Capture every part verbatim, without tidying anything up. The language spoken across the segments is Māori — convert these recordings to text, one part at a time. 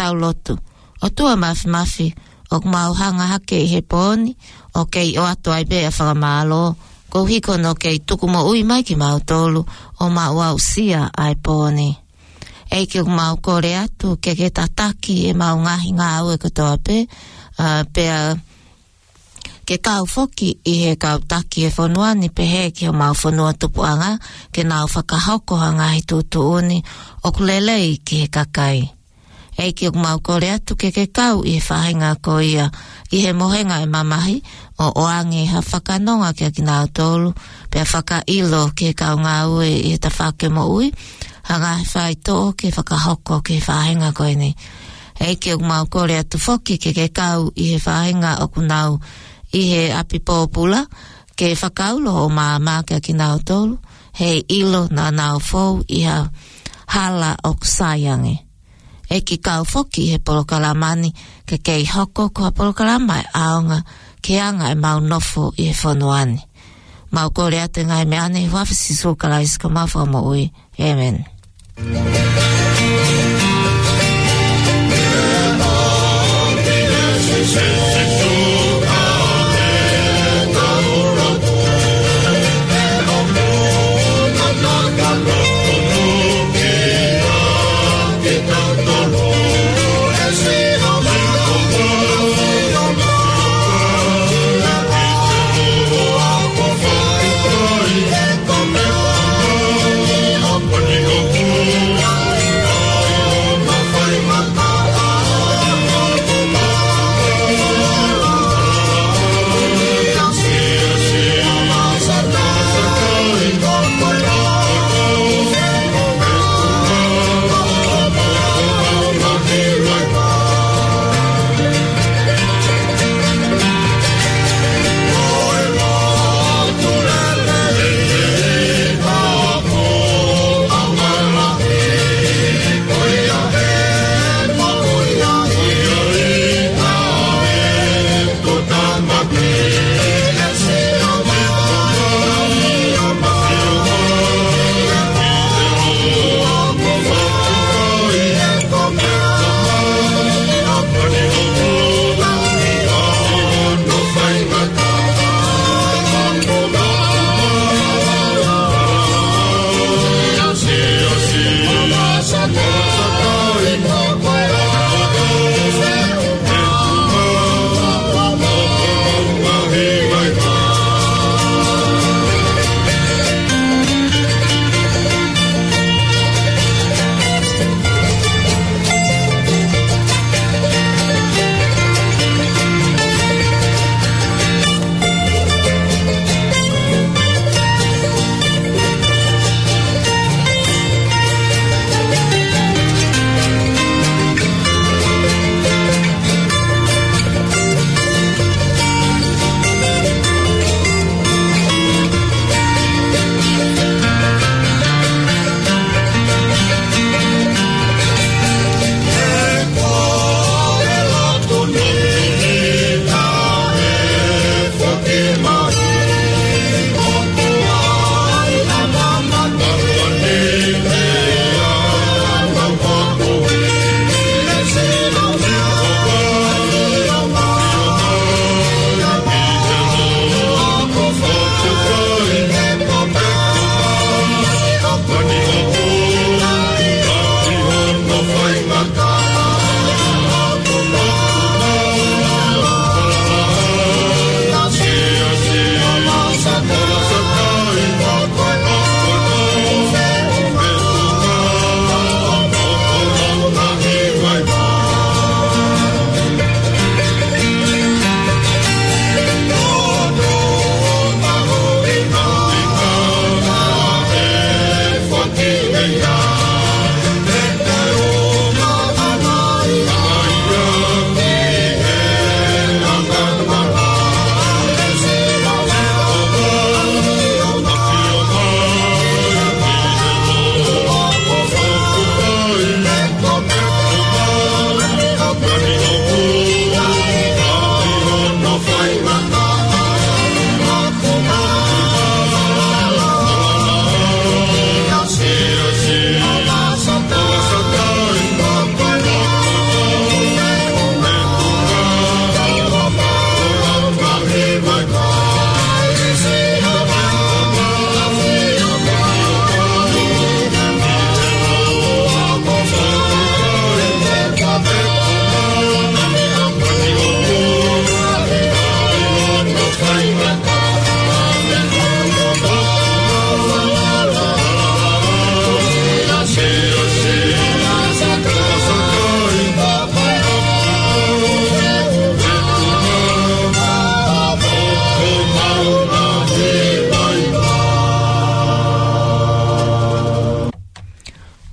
tau lotu. O tua mafi mafi, o mau hanga hake i he pōni, o kei o atu ai bea whakamalo, ko hiko no kei tuku mo ui mai ki mau tolu, o mau au sia ai pōni. Ei ki o mau kore atu, ke ke tataki e mau ngahi ngā ue katoa pe, uh, pea ke kau foki i he kau taki e whanuani pe he ki o mau whanua tupuanga, ke nau whakahoko hanga hi tūtu uni, o kulelei ki he kakai. Ei ki o mau kore atu ke ke kau i he whahinga ko ia, i he mohenga e mamahi, o oangi ha whakanonga ki a ki nau tolu, pea whakailo ki he kau ngā ue i he tawhake mo ui, hanga he whai tō ke whakahoko ki he whahinga ko ini. Ei ki o mau kore atu foki ke ke kau i he whahinga o kunau, i he api pōpula, ke whakaulo o māma ki a ki nau tolu, he ilo na nau fōu i ha hala o kusaiangi. E ki kau foki he polokalamani, ke kei hoko kua polokalama e aonga, ke anga e mau nofo i he whanuani. Mau kore ate ngai me ane i whawhisi sūkala iska mawha mo ui. Amen. Thank you.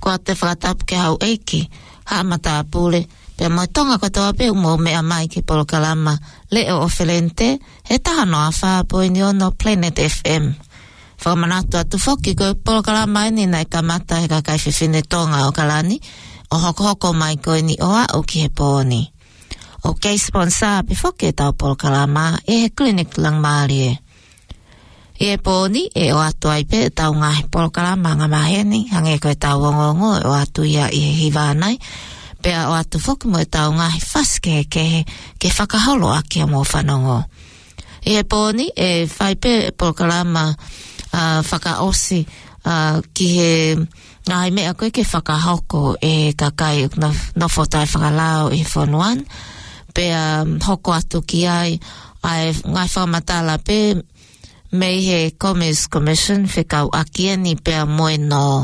ko te whakatap ke hau eiki, ha mata apule, pe mo tonga katoa pe umo mea mai ki Polokalama, leo o Felente, he taha no a wha po ini ono Planet F M. Whamanatu atu whoki ko Polokalama ini nai ka mata he ka kai whiwhine tonga o Kalani, o hoko hoko mai ko ini oa o ki he pōni. O kei sponsor pe whoki e tau Polokalama, e he clinic lang maari e. E pōni e o atu ai pe tau ngahi Polokalama ngā maheni, hange ko e tau ongongo e o atu ia i he hivanai, pea o atu whoki mo e tau ngahi whaske ke he ke whakaholo aki a mō whanongo. E he pōni e whai pe Polokalama uh, whakaosi uh, ki he ngahi mea koe ke whakahoko e kakai no, no whotai whakalao i whonuan, pea um, hoko atu ki ai ai ngai whamatala pe mei he Commerce Commission whikau akieni pea moe no.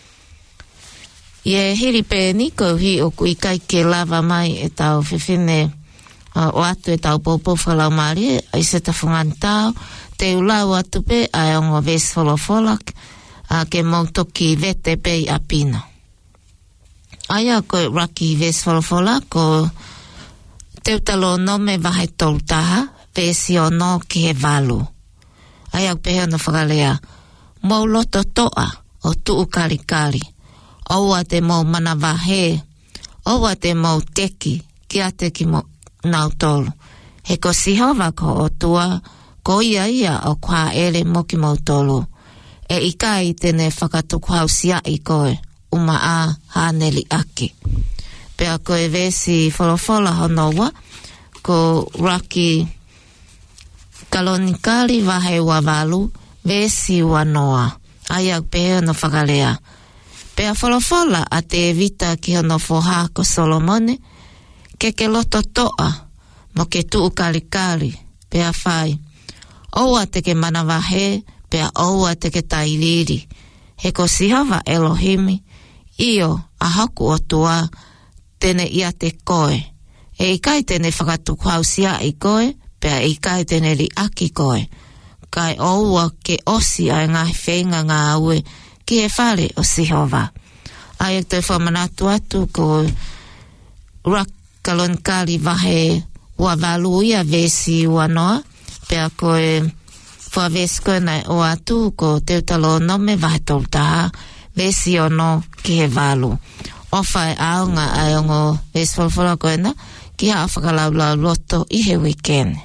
Ie hiri pe ni ko hi o kui kai ke lava mai e tau whiwhine uh, o atu e tau pōpō whalau maari e se ta whangantau te ulau atu pe ai ongo ves wholawholak uh, ke mautoki vete pe i apina. Aia ko raki ves wholawholak ko te utalo no me vahe tautaha vesi o no ki he valu. Aia pehe no whakalea, mau loto toa o tuu kari kari, oua te mau mana wahe, oua te mau teki, ki ate ki mo nau tolu. He ko sihova ko o tua, ko ia ia o kwa ere mo ki mau tolu. E ikai tene whakatukwau sia i koe, uma a haneli aki. Pea koe vesi wholawhola honoua, ko raki kalonikari wahe wa walu, vesi wa noa. Aia pehe no whakalea. Pea wholawhola a te evita ki hono whoha ko Solomone, ke ke loto toa, mo ke tuu karikari, pea whai. Oua te ke mana wahe, pea oua te ke tairiri. He ko sihava Elohimi, io a haku o tua, tene ia te koe. E ikai tene whakatukwau sia i koe, pea i kai tene li aki koe. Kai oua ke osi ai ngā whenga ngā aue ki he whare o Sihova. Ai e te whamanatu atu ko rakalonkari wahe ua walu ia vesi ua noa, pea koe whawesi koe nei o atu ko te utalo nome wahe tautaha vesi o no ki he walu. Ofa e aonga ai ongo vesi whalawhala koe na ki haa whakalaulau loto i he weekend.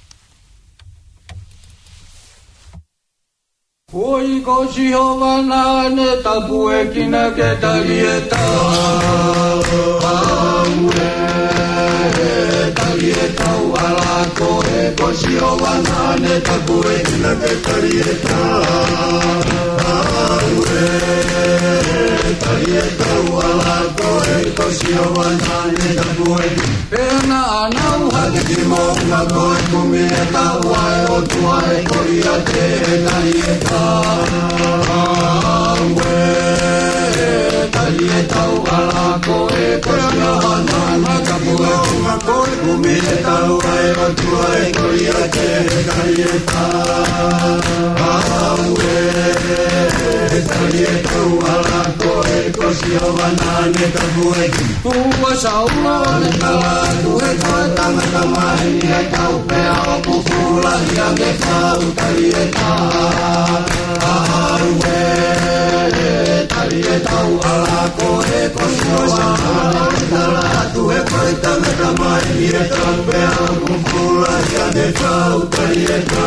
Oi ko Jehova na ne tapu e kina ke talieta aue talieta wala ko e ko Jehova na ne tapu e kina ke talieta aue talieta wala ko e ko Jehova na ne tapu e pena anau haki mo na ko e kumieta wai o tua e ko ia te talieta awe talieta wala ko e ko Jehova na ne tapu e kina ko e kumieta wai o tua e ko ia te talieta awe talieta wala ko e ko Jehova na ne tapu e ua saula ne kala tu e ko tanga kamai e tau pea o kukula ia me tau talieta awe talieta wala ko e ko Jehova na ne kala tu e ko tanga kamai e tau pea o kukula ia me tau talieta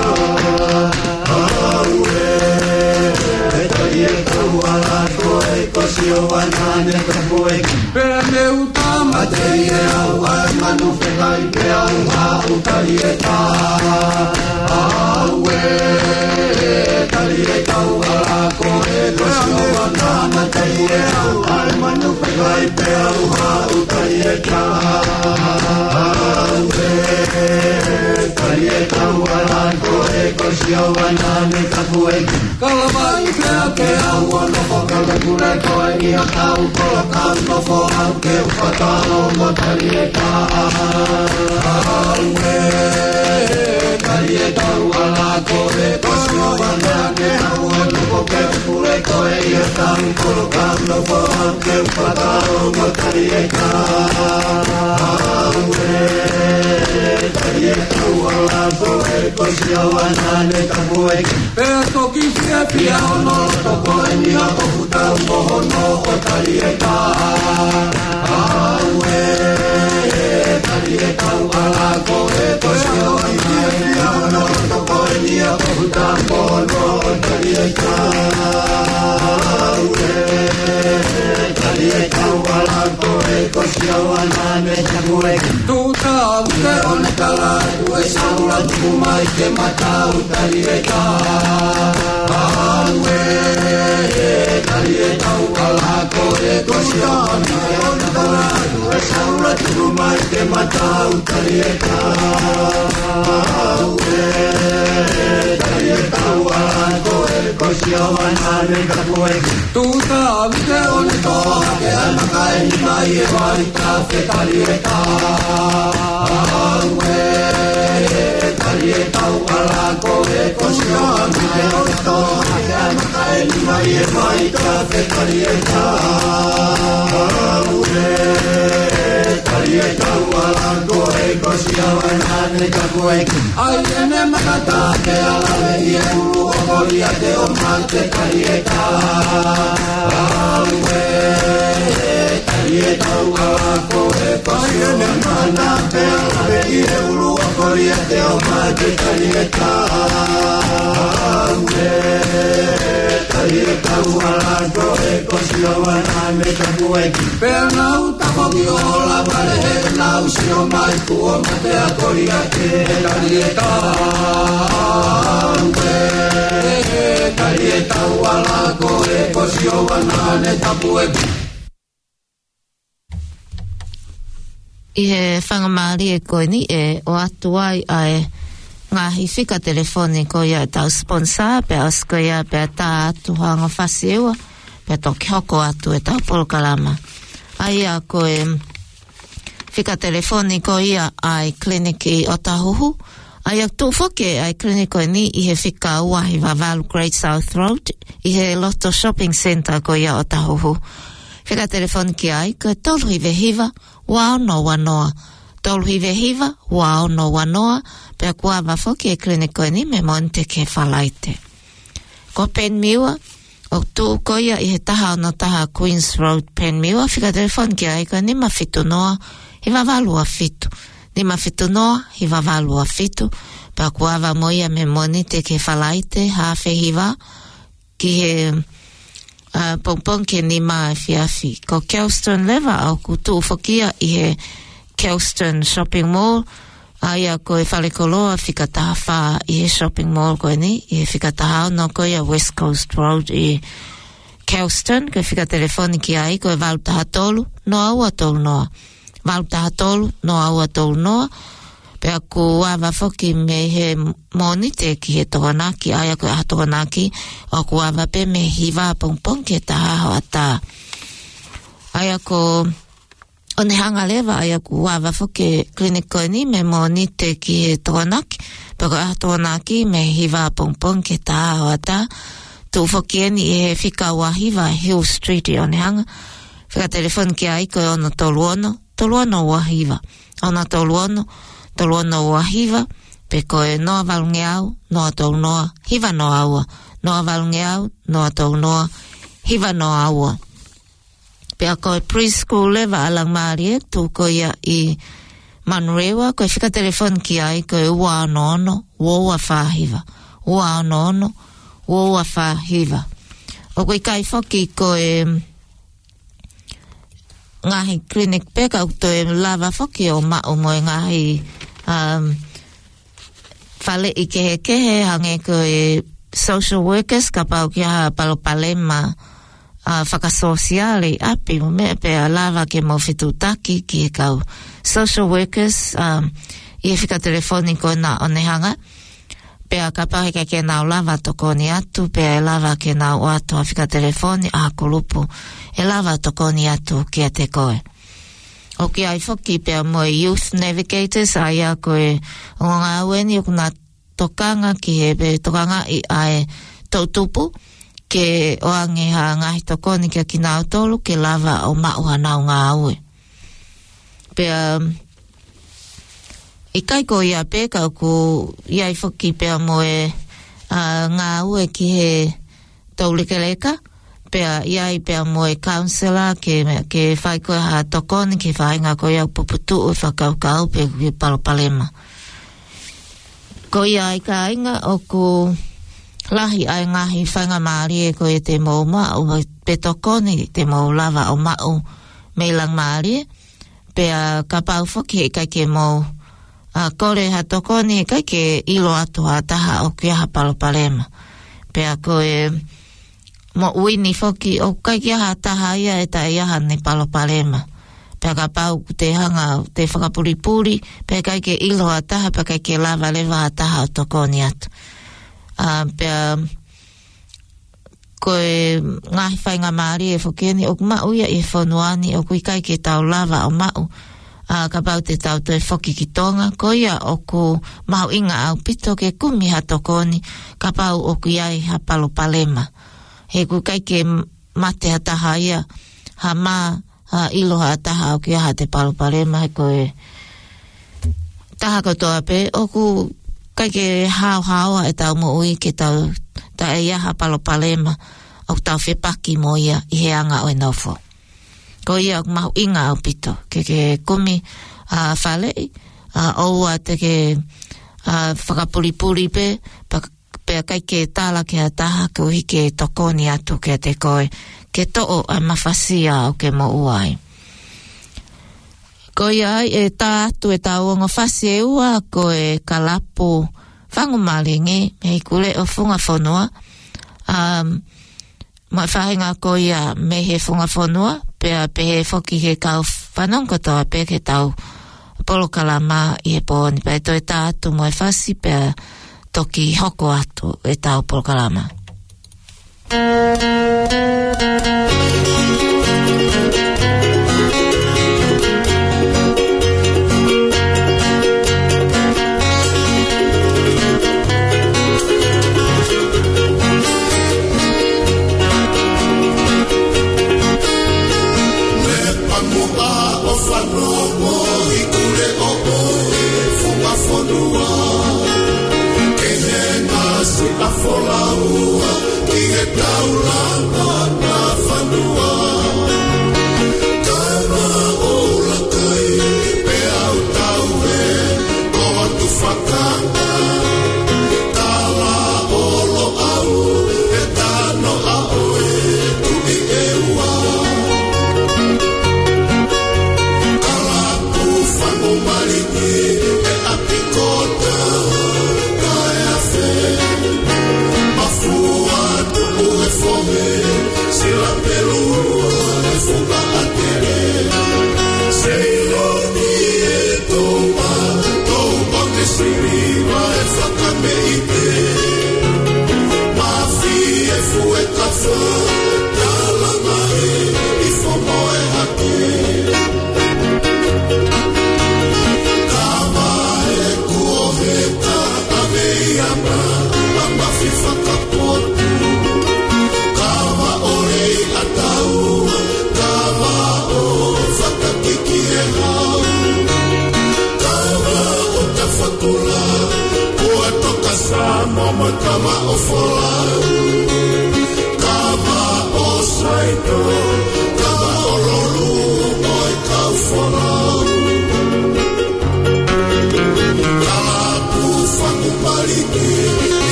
awe talieta wala ko e ko Jehova na ne tapu e pea me utama te ie au ai manu whekai pea uha utalieta awe talieta wala ko e ko Jehova na ne tapu e au ai manu whekai pea uha utalieta awe talieta wala ko e ko Jehova na ne tapu e kalawai pea ke au ono whakala kure koe i a tau kola kanto fo au ke upatalo mo talieta awe tali e tau ala koe kosio wana ke hau e tuko ke pule koe ia tau kolo kano po ke upataro mo tali e tau e tali e tau ala koe kosio wana ne tamu e pea toki fia fia ono toko e ni hako puta moho no o tali e tau e tali e tau ala koe kosio wana ne ono toko e ni hako puta moho no o tali e tau e tali e tau ala koe kosio wana ne tamu e tu tau te one tala tu e saula tu mai ke matau tali e tau e tali e tau ala koe kosio wana ne tala tu e saula tu mai ke matau tali e tau e tali e tau ala koe kosio wana ne tamu e tu tau te one toa ke anaka e ni mai e vai tafe tali e tau e tali e tau ala koe kosio wana ne toa ke anaka e ni mai e vai tafe tali e tau e tali e tau ala koe kosio wana ne tamu e ai ene makata ke ala e e ulu o kolia te o mante tali e tau e tali e tau ala koe kosio wana ne ala e e ulu o kolia te o mante tali e tau e tali e tau ala koe kosio wana ne tamu e pena uta koki o la vale he nau si o mai kuo mate a kolia te tali e tau e tali e tau ala koe kosio wana ne tamu e I he whangamari e koe ni e o atu ai ai ngahi whika telefoniko ia e tau sponsor pe asko ia pe ta atu hanga whasi ewa pe toki hoko atu e tau polokalama. Ai a koe whika telefoniko ia ai kliniki o Tahuhu. Ai a tū whoke ai kliniko ni i he whika ua hi Vavalu Great South Road i he Loto Shopping Centre ko ia o Tahuhu. Whika telefoniki ai koe tolu hi vehiva wao no wanoa. Tolu hi vehiva wao no wanoa pe kua wafoki e kliniko ni me monte ke whalaite. Ko Penmiwa o tū koia i he taha no taha Queens Road Penmiwa whika telefoniki ai koe ni ma fitu noa hi Vavalu a fitu. Ni ma fitu noa hi Vavalu a fitu pe kua wa moia me monite ke whalaite hawhe hiva ki he Uh, pongpong ke ni mai fiafi. Ko Kelston leva au kutu fokia i he Kelston Shopping Mall. Aia ko e whalekoloa whikataha wha i he shopping mall koe ni. I he whikataha no koe a West Coast Road i Kelston. Ko e whikatelefoniki ai ko e valutaha tolu no aua tolu noa. Valutaha tolu no aua tolu noa. Pea ku awa foki me he monite ki he tokonaki, aia ko ha tokonaki, o ku awa pe me hiva pongpong ke taha hoa ta. Aia ko one hanga lewa, aia ku awa foki kliniko ni me monite ki he tokonaki, pea ko ha tokonaki me hiva pongpong ke taha hoa ta. Tu foki eni e he whika wahiva Hill Street i one hanga. Whika telefon ki ai ko ono toluono, toluono wahiva. Ono toluono, toluono wahiva, pe koe noa valunge au, noa tolu noa, hiva noa aua. Noa valunge au, noa tolu noa, hiva noa aua. Pe a koe preschool leva alang maarie, tu koe i Manurewa, koe whika telefon ki ai koe ua ano ono, ua whahiva. Ua ano ono, ua whahiva. O koe kai foki koe ngahi clinic peka uto e lava foki o ma o moe ngahi um, fale i kehe kehe hange ko e social workers ka pau ki ha palo palema uh, whakasosiale api o mea pe a lava ke mo fitutaki ki e kau social workers um, i e whika telefoniko na onehanga pe a ka pau heke ke nau lava toko ni atu pe a lava ke nau atu a whika telefoni a kulupu e lava toko ni atu ki a te koe. O ki ai whoki pia moe youth navigators, ai a koe o ngā weni o kuna tokanga ki he be tokanga i ai tautupu ke oange ha ngahi tokoni kia ki nao tolu ke lava o mau hanau ngā aue. Pea i kai ko ia pe ka ku iai whaki pea moe uh, ngā aue ki he taulikeleka. Pea iai pea moe counsellor ke, ke whai koe ha tokoni ke whai ngā koe au puputu o whakaukau pe ki palopalema. Ko iai ka inga o ku lahi ai ngahi whainga maari e koe te mou mau pe tokoni te mou lava o mau meilang maari pea ka pau whaki e kai ke mou uh, kore ha tokoni e kai ke ilo atu ha taha o kia ha palopalema. Pea koe mo uini foki o kai kia ha taha ia e ta iaha ni palopalema. Pea ka pau te hanga te whakapuripuri, pea kai ke ilo a taha, pea kai ke lava lewa a taha o tokoni atu. Uh, pea koe ngahi whainga maari e whokeni o mau ia e whonuani o kui kai ke tau lava o mau. Uh, ka pau te tau te whoki ki tonga, ko ia o ku mau inga au pito ke kumi ha tokoni, ka pau o kui ai ha palopalema. He ku kai ke mate ha taha ia, ha maa, ha ilo ha taha o kia ha te palopalema, he koe taha katoa pe, o ku kai ke hao hao e tau mo ui ke tau ta e ia ha palopalema, o tau whepaki mo ia i he anga o e nofo. Ko ia o mahu inga au pito, ke ke kumi a uh, whalei, uh, o a te ke uh, whakapuripuri pe, pa pea kai ke tala ke a taha ke uhi ke tokoni atu ke te koe ke to'o a mawhasia o ke mo uai. Ko iai e tā atu e tā uongo whasi e ua ko e kalapu whangu malingi me i kule o whunga whonua. Um, Mai whahinga ko ia me he whunga whonua pea pe he whoki he kau whanonga toa pe ke tau polo kalama i he pōni pea to e tā atu mo e whasi pea toki hoko atu e tau polokalama.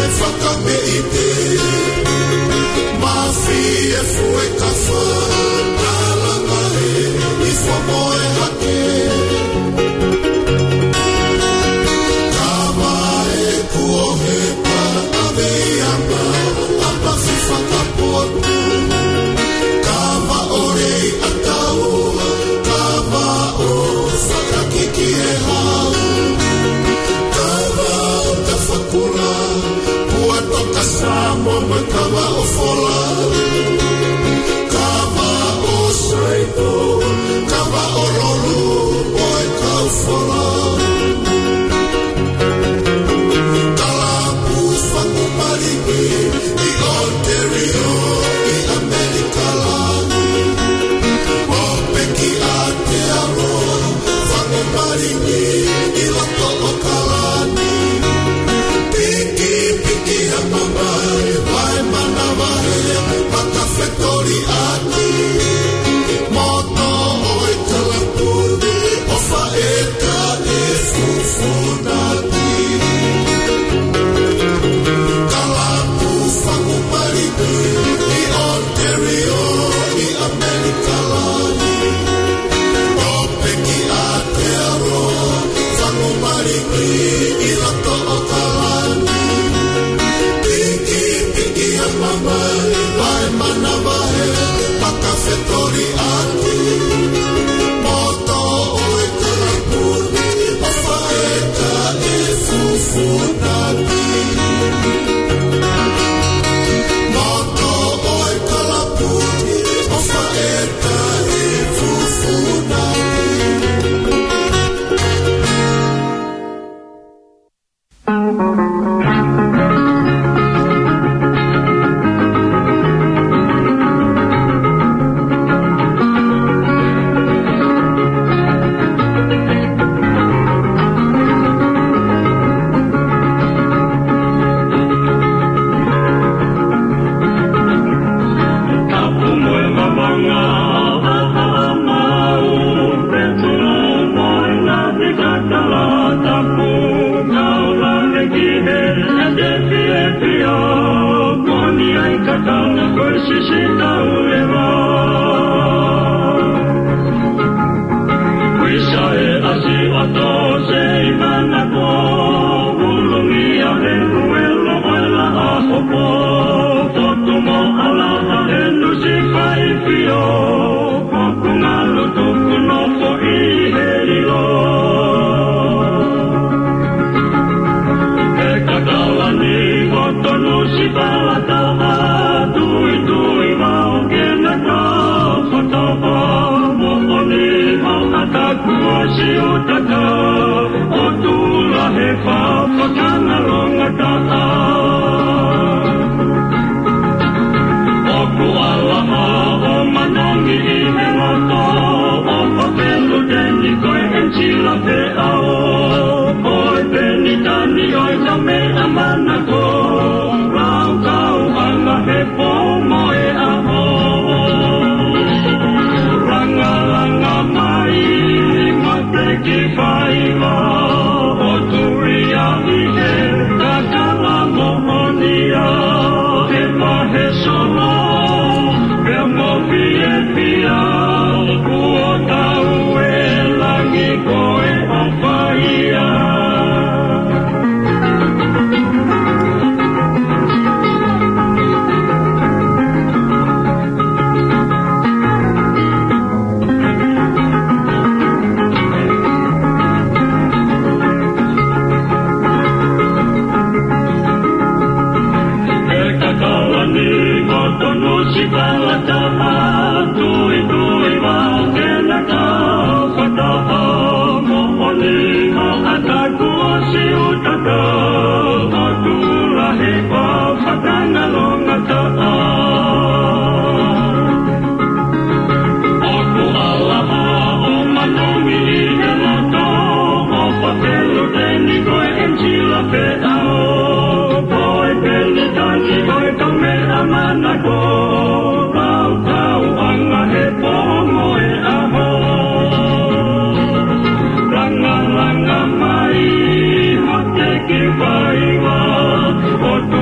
Vai, vai, vai,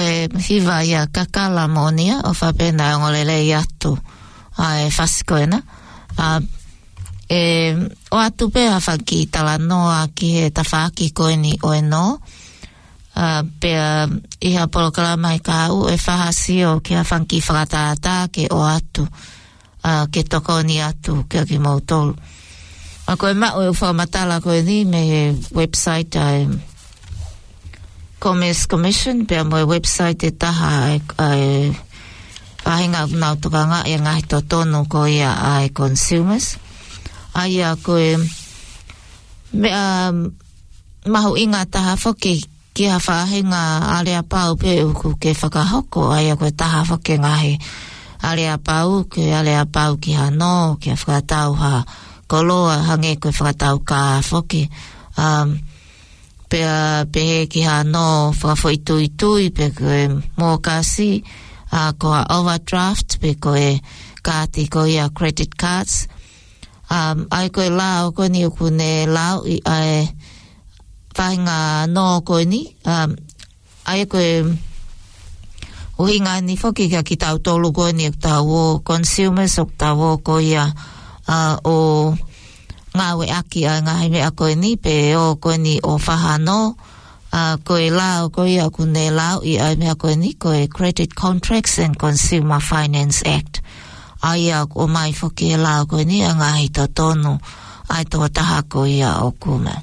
e hiva ia kakala monia o whapena o lele atu ai whasikoena. A e o atu pe a whaki tala noa ki he tawhaki koeni o e no. A pe iha polokala mai ka u e whahasio ki a whanki whakataata ke o atu. A ke toko ni atu ke ki mautolu. A koe mao e whamatala koe ni me website ai Commerce Commission, pe mo website e taha e, e pahinga nau tukanga e ngahi to tonu ko ia ai consumers. Ai a koe me a um, mahu inga taha whoki ki ha whahinga alea pau pe uku ke whakahoko. Ai a koe taha whoki ngahi alea pau ke alea pau ki ha no ki a whakatau ha koloa hange koe whakatau ka whoki. Um, Pea pehe ki ha no whakafo tui tui pe koe mō kasi a uh, koa overdraft pe koe kāti koe a credit cards. Um, ai koe lao koe ni uku ne lao i ai whahinga no koe ni. Um, ai koe uhinga ni whoki ka ki tau tolu koe ni uku tau o consumers o tau o koe a uh, o ngā we aki a ngā hime a koe ni pe o koe ni o whahano a koe lao koe a kune lao i a mea koe ni koe Credit Contracts and Consumer Finance Act ai a o mai whoki e lao koe ni a ngā hito tonu ai toa taha koe a o kume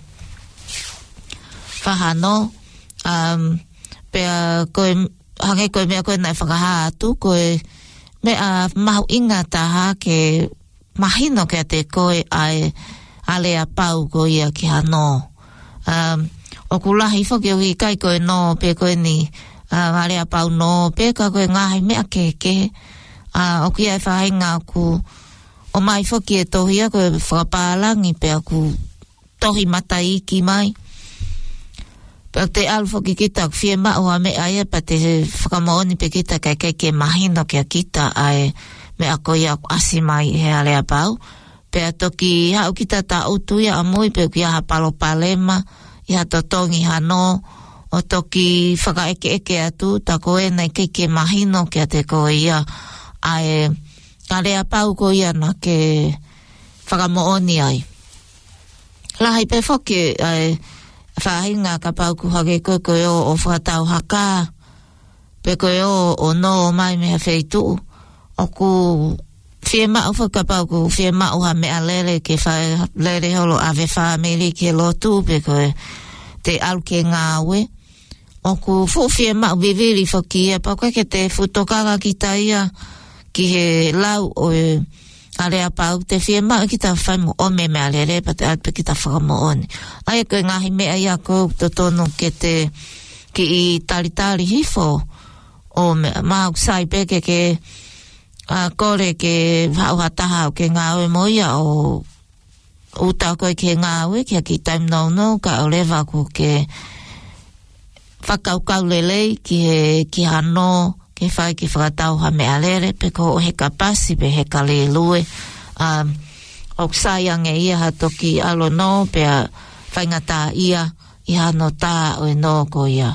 whahano um, pe a koe hange koe mea koe nai whakaha atu koe mea mahu inga taha ke mahino ke te koe ai alea pau ko ia ki ha no. Um, o kulahi whoki o ki kai koe no pe koe ni uh, alea pau no pe ka koe ngahi mea keke uh, o ki ai whahinga ku o mai whoki e tohia koe whakapālangi pe aku tohi matai ki mai. Pe te alu whoki kita ku whie mao a mea ia pa te whakamooni pe kita kai keke mahino ki a kita ai me a koe aku asi mai he alea pau. Pe a toki hau kita ta utu ia amui pe ki a palo palema ia totongi hano o toki whaka eke eke atu ta koe nei keike mahino ki a te koe ia ai alea pau ko ia na ke whakamooni ai. Lahai pe whoki ai whahinga ka pau ku hake koe koe o o whakatau haka pe koe o o no mai mea wheitu o ku whie mao whakapau ku whie mao ha mea lere ke whae lere holo ave whaamiri ke lotu pe koe te alu ke ngāwe o ku fu whie mao viviri whaki ia pau ke te futokanga ki ta ia ki he lau o e alea pau te whie mao ki ta whaimu ome mea lere pa te atpe ki ta whakamo one ai koe ngahi mea ia ko to tonu ke te ki i taritari hifo o mea mau sai peke ke a uh, kore ke hauhataha o ke ngāwe moia o uta koe ke ngāwe kia ki time no no ka o lewa ko ke whakaukau lelei ki he ki hano ke whai ki whakatau ha mea lere pe ko o heka pasi pe heka le lue um, o ksaiange ia ha toki alo no pe a whaingata ia i hano tā o e no ko ia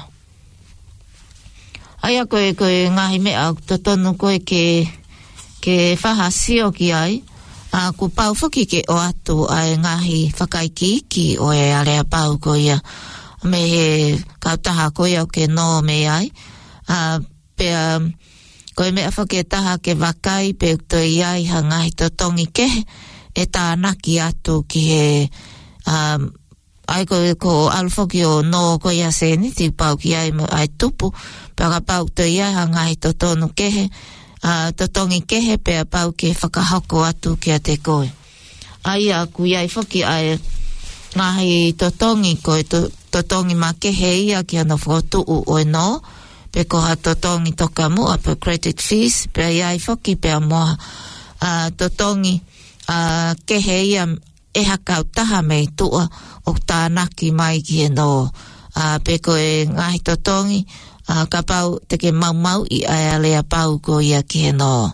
aia koe koe ngahi mea o totonu koe ke ke whahasio ki ai, a ku pau whoki ke o atu ai ngahi whakaiki ki o e alea pau ko ia me he kautaha ko ia o ke no me ai, a pe a koe mea whake taha ke wakai pe ukto i ai ha ngahi totongi ke e tā naki atu ki he um, ai koe ko alu whoki o no ko ia seni ti pau ki ai ai tupu pe a pau to i ai ha ngahi totonu kehe Uh, totongi kehe pe a pau ke whakahako atu ki a te koe. Ai a kui ai whoki ai ngahi totongi koe to, totongi ma kehe ia ki ana whotu u o no pe ko ha totongi toka mua pe credit fees pe ai whoki pe a moa uh, totongi uh, kehe ia e hakau taha mei tua o tānaki mai ki e no uh, pe koe ngahi totongi Uh, ka pau te ke mau mau i ai alea pau ko ia ki he no.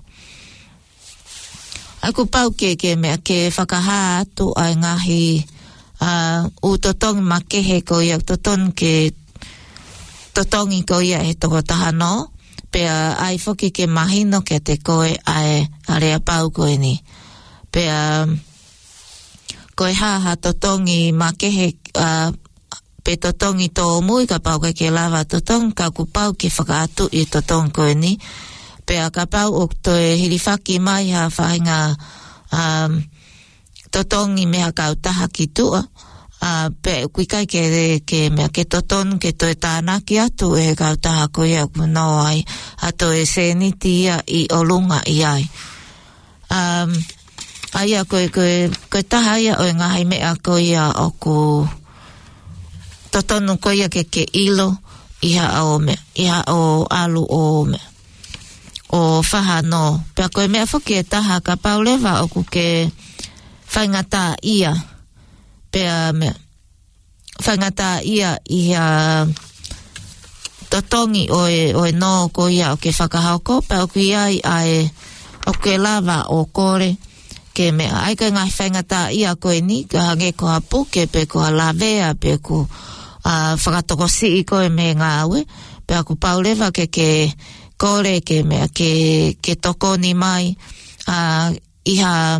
Aku pau ke ke mea ke whakaha atu ai ngahi uh, u totongi ma kehe ko ia toton ke totongi ko ia he toko taha no, pea ai foki ke mahino ke te koe ai area pau koe ni. Pea koe haha totongi ma kehe uh, pe totongi tō mui ka pau ke lava totongi ka kupau ke whakaatu i totongi koe ni. Pea ka pau o toe hirifaki mai ha whahinga um, totongi mea kautaha ki tua. Uh, pe kui kai ke, ke mea ke toton ke toe tānaki atu e kautaha koe au no ai a toe seniti ia i olunga i ai. Um, aia koe koe koe taha ia o ngahi mea koe ia o ku totonu koe ia ke ke ilo iha o me iha o alu o me o whaha no. Pea koe mea whoki e taha ka paulewa o ku ke whaingata ia. Pea mea whaingata ia iha totongi o e, o e no ko ia o ke whakahauko. Pea o ku ia i ae o ke lava o kore ke mea. Ai ka ngai whaingata ia koe ni ka hange ko hapu ke pe ko lavea pe ko uh, whakatoko si i koe me ngā aue. Pea ku paulewa ke ke kore ke mea ke, ke tokoni mai uh, iha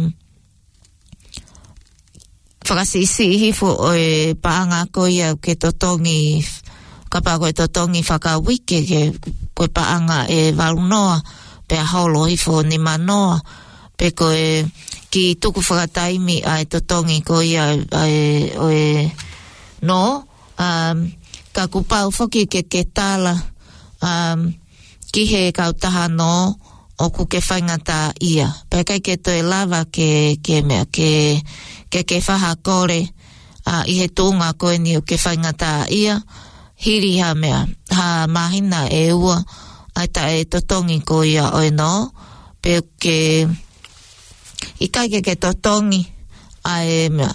whakasisi hifo o e paanga ko ia ke totongi kapa koe totongi whakawike ke koe paanga e warunoa pe holo hifo ni manoa pe koe ki tuku whakataimi ai totongi ko ia ai, o e no um, ka kupau whoki ke ke tala um, ki he kautaha no o ku ke whaingata ia. Pe kai ke toe lava ke, ke mea ke ke ke whaha kore uh, i he tūnga koe ni o ke whaingata ia. Hiri ha mea, ha mahina e ua, ai ta e totongi ko ia o e no. Pe ke, i kai ke ke totongi, ai mea,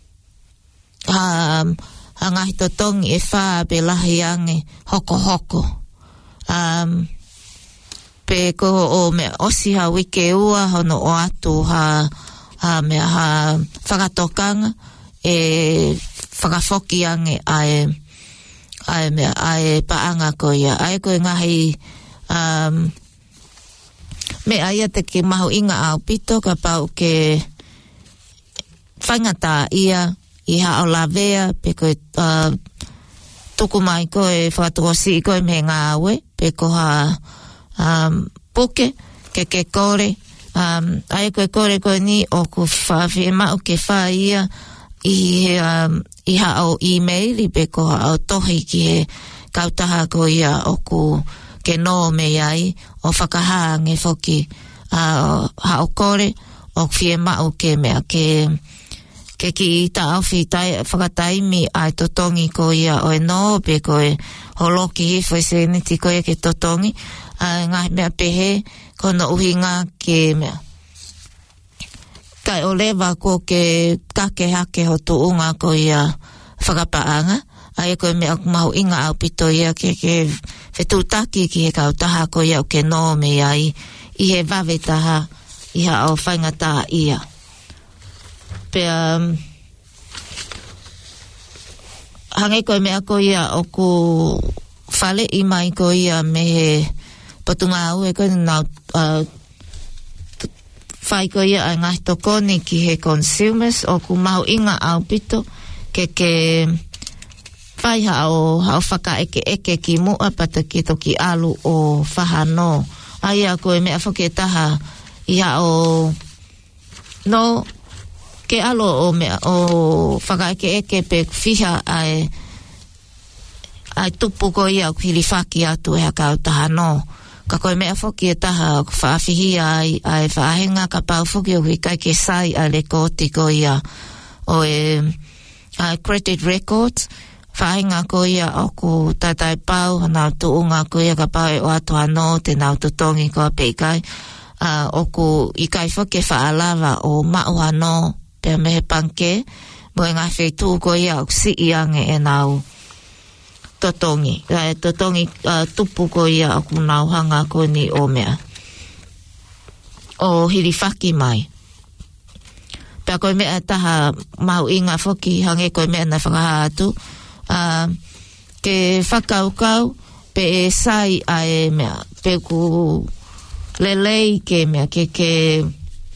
ha, ha ngahi totongi e whaa pe lahi ange hoko hoko. Um, pe ko o mea osi ha wike ua hono o atu ha ha mea ha whakatokanga e whakafoki ange ae ae mea ae paanga ko ia ae koe ngahi um, mea ia te ke mahu inga au pito ka pau ke whaingata ia i ha o lavea pe koe uh, tuku mai koe whakatokosi koe me ngā aue pe ko ha um, puke ke ke kore um, ai koe kore koe ni o ku whawhi e mau ke wha ia i, um, i ha o email i pe ko ha o tohi ki he kautaha ko ia o ku ke no me ai o whakahaange whoki uh, ha o kore o whi e mau ke mea ke ke ki ta awhi tai whakataimi ai totongi ko ia o e no pe koe holoki hifo e se niti ko ia ke totongi uh, ngai mea pehe kono uhinga ke mea kai o lewa ko ke kake hake ho tuunga ko ia whakapaanga ai koe mea mahu inga au pito ia ke ke whetutaki ki he kautaha ko ia o ke no me ai i he wawe taha i ha o whaingata ia pe um, hange koe mea ko ia o ku whale i mai ko ia me he patunga au e koe nau uh, whai ko ia ai ngahi tokoni ki he consumers o ku mahu inga au pito ke ke whai hao hao whaka eke eke ki mua pata ki toki alu o whahano ai a koe mea whake taha i hao no ke alo o mea o whaka eke eke pe whiha ai ai tupu ko ia o hiri whaki atu e haka o taha no ka koe mea whoki e taha whaafihi ai ai whaahenga ka pau whoki o hui kai ke sai a le koti ko ia o e ai credit records whaahenga ko ia o ku tatai pau nau tuunga ko ia ka pau e o atu ano te nau tutongi ko a peikai uh, o ku i kai whoki whaalawa o mau ano pia mehe panke, mo e ngā wheitu ko ia o si iange e nau totongi. E totongi uh, tupu ko ia o ku nau hanga ko ni o mea. O hiri whaki mai. Pia koe mea taha mahu inga whoki hange koe mea na whakaha atu. Uh, ke whakaukau pe e sai a e mea, pe ku lelei ke mea, ke ke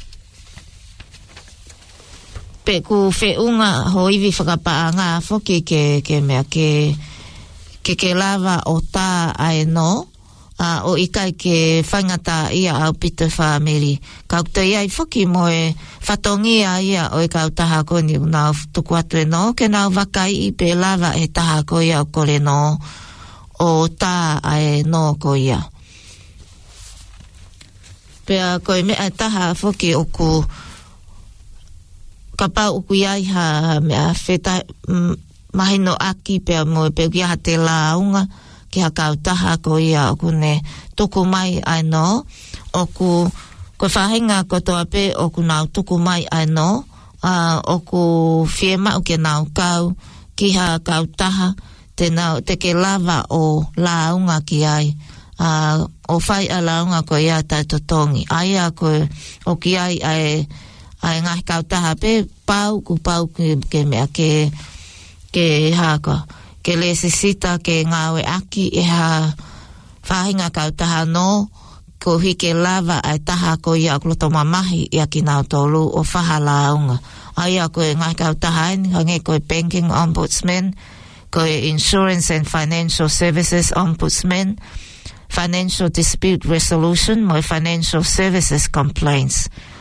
pe ku fe unga ho iwi whakapaanga foki ke, ke mea, ke ke ke lava o tā ai no, uh, o ikai ke whaingata ia au Peter family. Kau te iai foki mo e whatongia ia o e kau taha koni nau tuku atu e no, ke nau wakai i pe lava e taha ko ia o kore no, o tā ai no ko ia. Pea koe mea taha foki o ku ka pau uku iai ha mea wheta mahino aki pea mo e peo kia te launga ki ha kau taha ko ia o kune tuku mai ai no o ku koe whahinga ko toa pe o ku nau tuku mai ai no uh, o ku whiema o ke nau kau ki ha kau taha te, nau, te ke lava o launga ki ai uh, o whai a launga ko ia tai totongi ai a koe o ki ai ai ai ngai kau taha pe pau ku pau ke, ke mea ke ke haka ke le sisita ke ngawe aki e ha whahinga kau taha no ko hike lava ai taha ko ia kloto mamahi ia ki nau tolu o whaha launga ai a koe ngai kau taha en hange koe banking ombudsman koe insurance and financial services ombudsman financial dispute resolution mo financial services complaints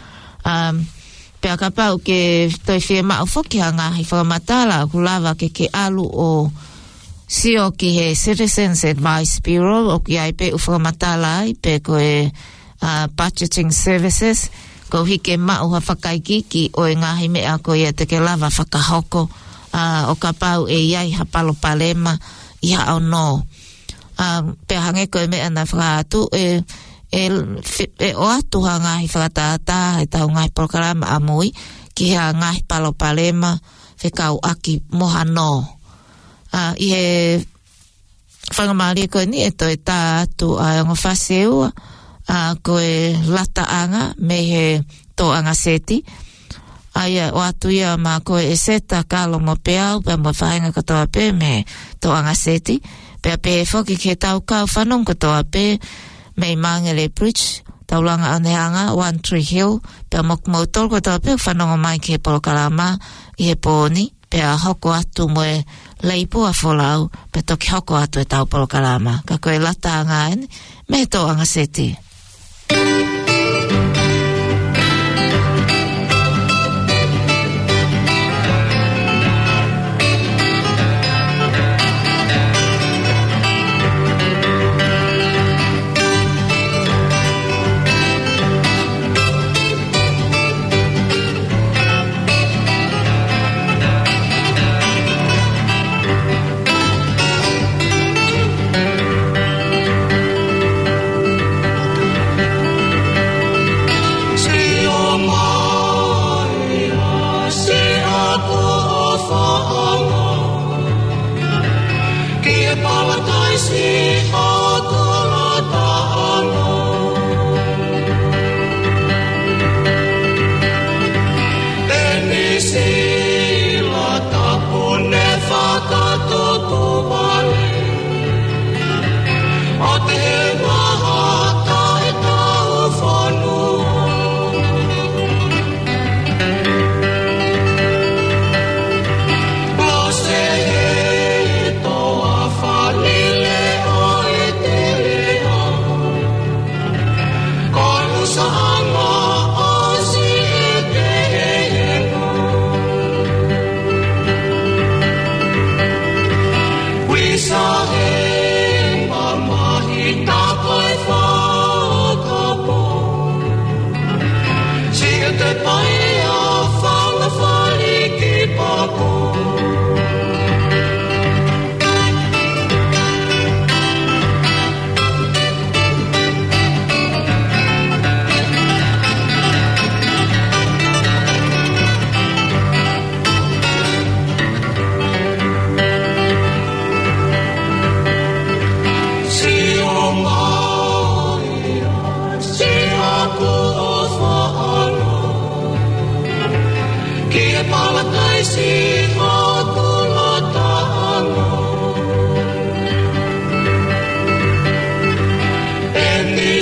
um pea ka pau ke toi whia mao whoki hanga hi whakamatala ku lava ke ke alu o sio ki he Citizens Advice Bureau o ki ai pe u whakamatala ai pe koe uh, budgeting services ko hike mao ha whakaiki ki o e ngahi mea ko ia te ke lava whakahoko uh, o ka pau e iai ha palo palema i ha au no um, pe hange koe mea na whakatu e e, e o atu ha ngahi whakatata e tau ngahi prokarama amui ki ha ngahi palo palema whekau aki moha no uh, i he whangamari koe ni e toi tā atu a onga whaseua uh, koe lata anga me he tō anga seti aia o atu ia ma koe e seta kalo mo peau pe mo whainga katoa pe me tō anga seti pe pe whoki ke tau kau whanong katoa pe me Mangere Bridge, taulanga aneanga, One Tree Hill, pea mokmo tolko tau peo whanonga mai ki he polokarama i he pōni, pea hoko atu mo e leipu a wholau, pe toki hoko atu e tau polokarama. Ka koe lata anga ene, me tō anga seti.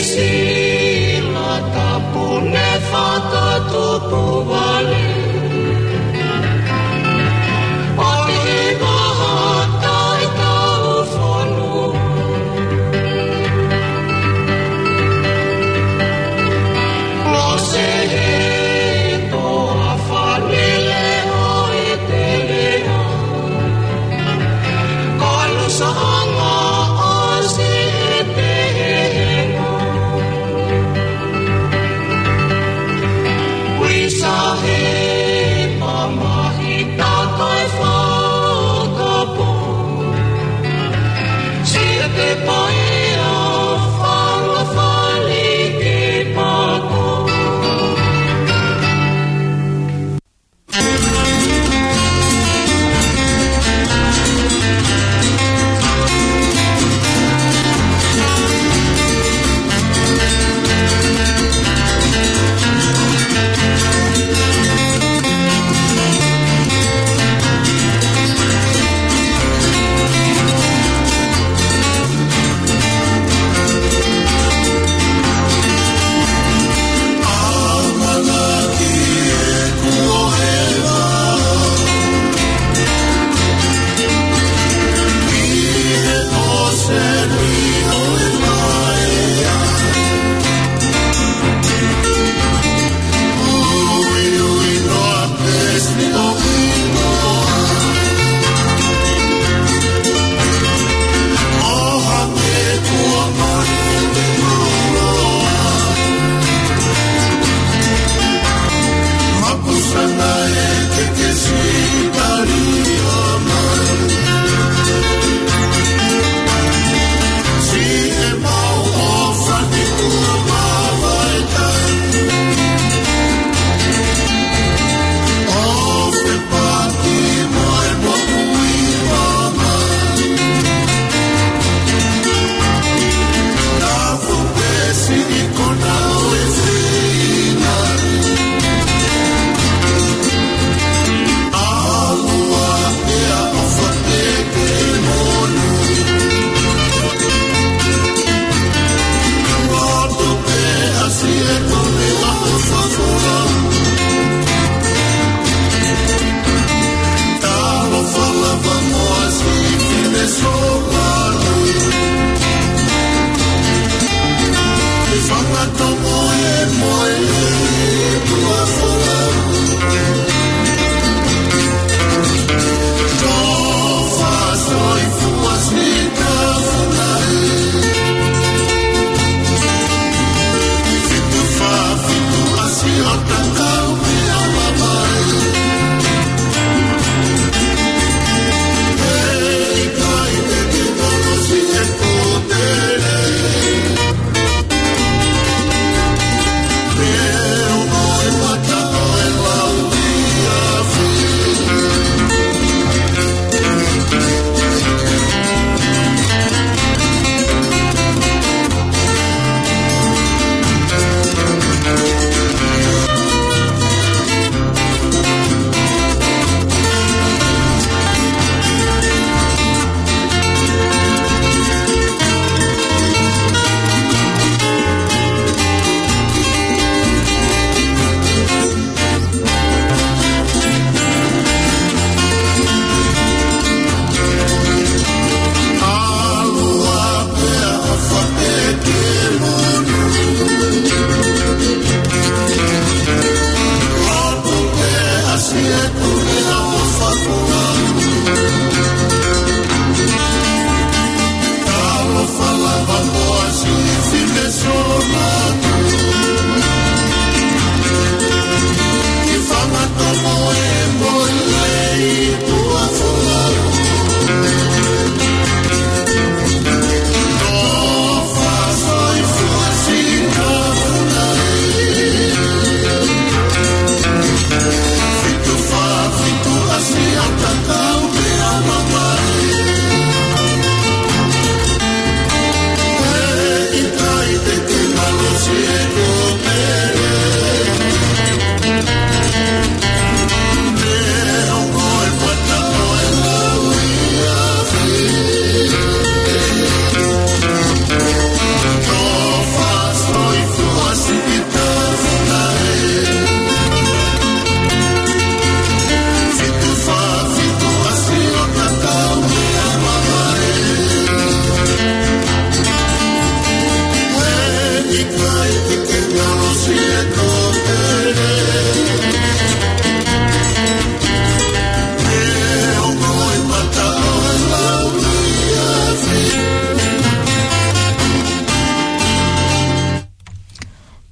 sila tapune fata tupu wale. Pati bahata itau fonu. Lose to afanile o itelea. Kalu sanga asi etehena. We saw him.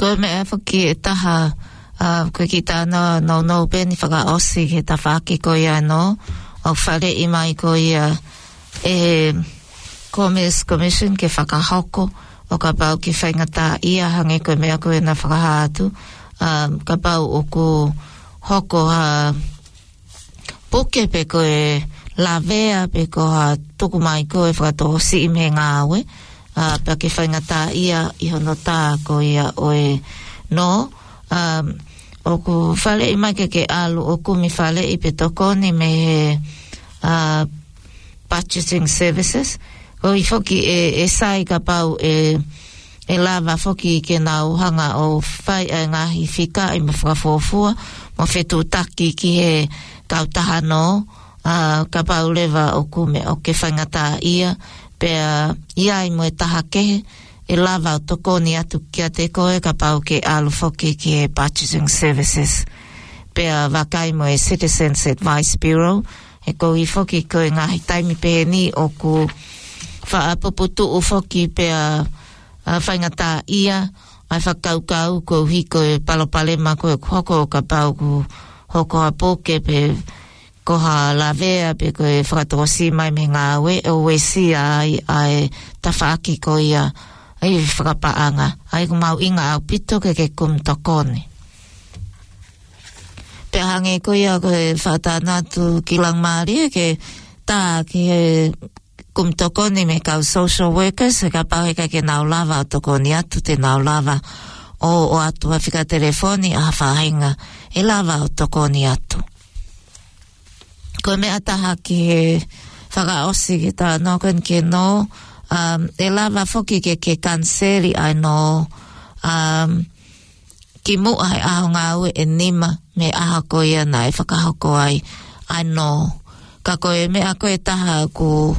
Ko me e whaki e taha, uh, ko ki tāna no no beni whaka osi he ta whaki ko ia no, o whare i mai ko ia e Commerce Commission ke whakahoko, o ka pau ki whaingata ia hange ko mea ko e na whakahātu, um, ka pau o ko hoko ha puke pe ko e la vea pe ko ha tuku mai ko e whakato si ime ngā aue, uh, pe ke whaingata ia i hono tā ko ia o e no, um, o ku whale i mai ke ke alu o kumi whale i pe tokoni me he uh, purchasing services, o i whoki e, e sai ka pau e, e lava whoki ke nā uhanga o whai e ngahi whika i ma whakafofua, mo whetu taki ki he kautaha no, uh, ka pau lewa o kume o ke whaingata ia, pea ia i mo e taha kehe, e lava o tokoni atu kia te koe ka pau ke alu whoki ki he purchasing services. Pea wakai mo e Citizens Advice Bureau, e ko i whoki koe ngahi taimi pehe ni o ku whaapoputu o whoki pea uh, whaingata ia, ai whakaukau ko hiko e palopalema ko e hoko o ka pau ko hoko a poke pe ko ha lavea pe ko e whakatosi mai me ngā we o we si ai ai tawhaki ko ia ai whakapaanga ai ko mau inga au pito ke ke kum tokone pe hange ko ia ko e whatanatu ki lang maria ke tā ki e kum tokoni me kau social workers e ka pau heka ke nau lava o tokoni atu te nau lava o, o atu a whika telefoni a whahinga e lava o tokoni atu. Ko me ataha ki he whakaosi ki tā nokon ke no, um, e lava whoki ke ke kanseri ai no, um, ki mu ai aho ngā ue e nima me aha ko ia na e whakahoko ai, ai no. Ka koe me a koe taha ku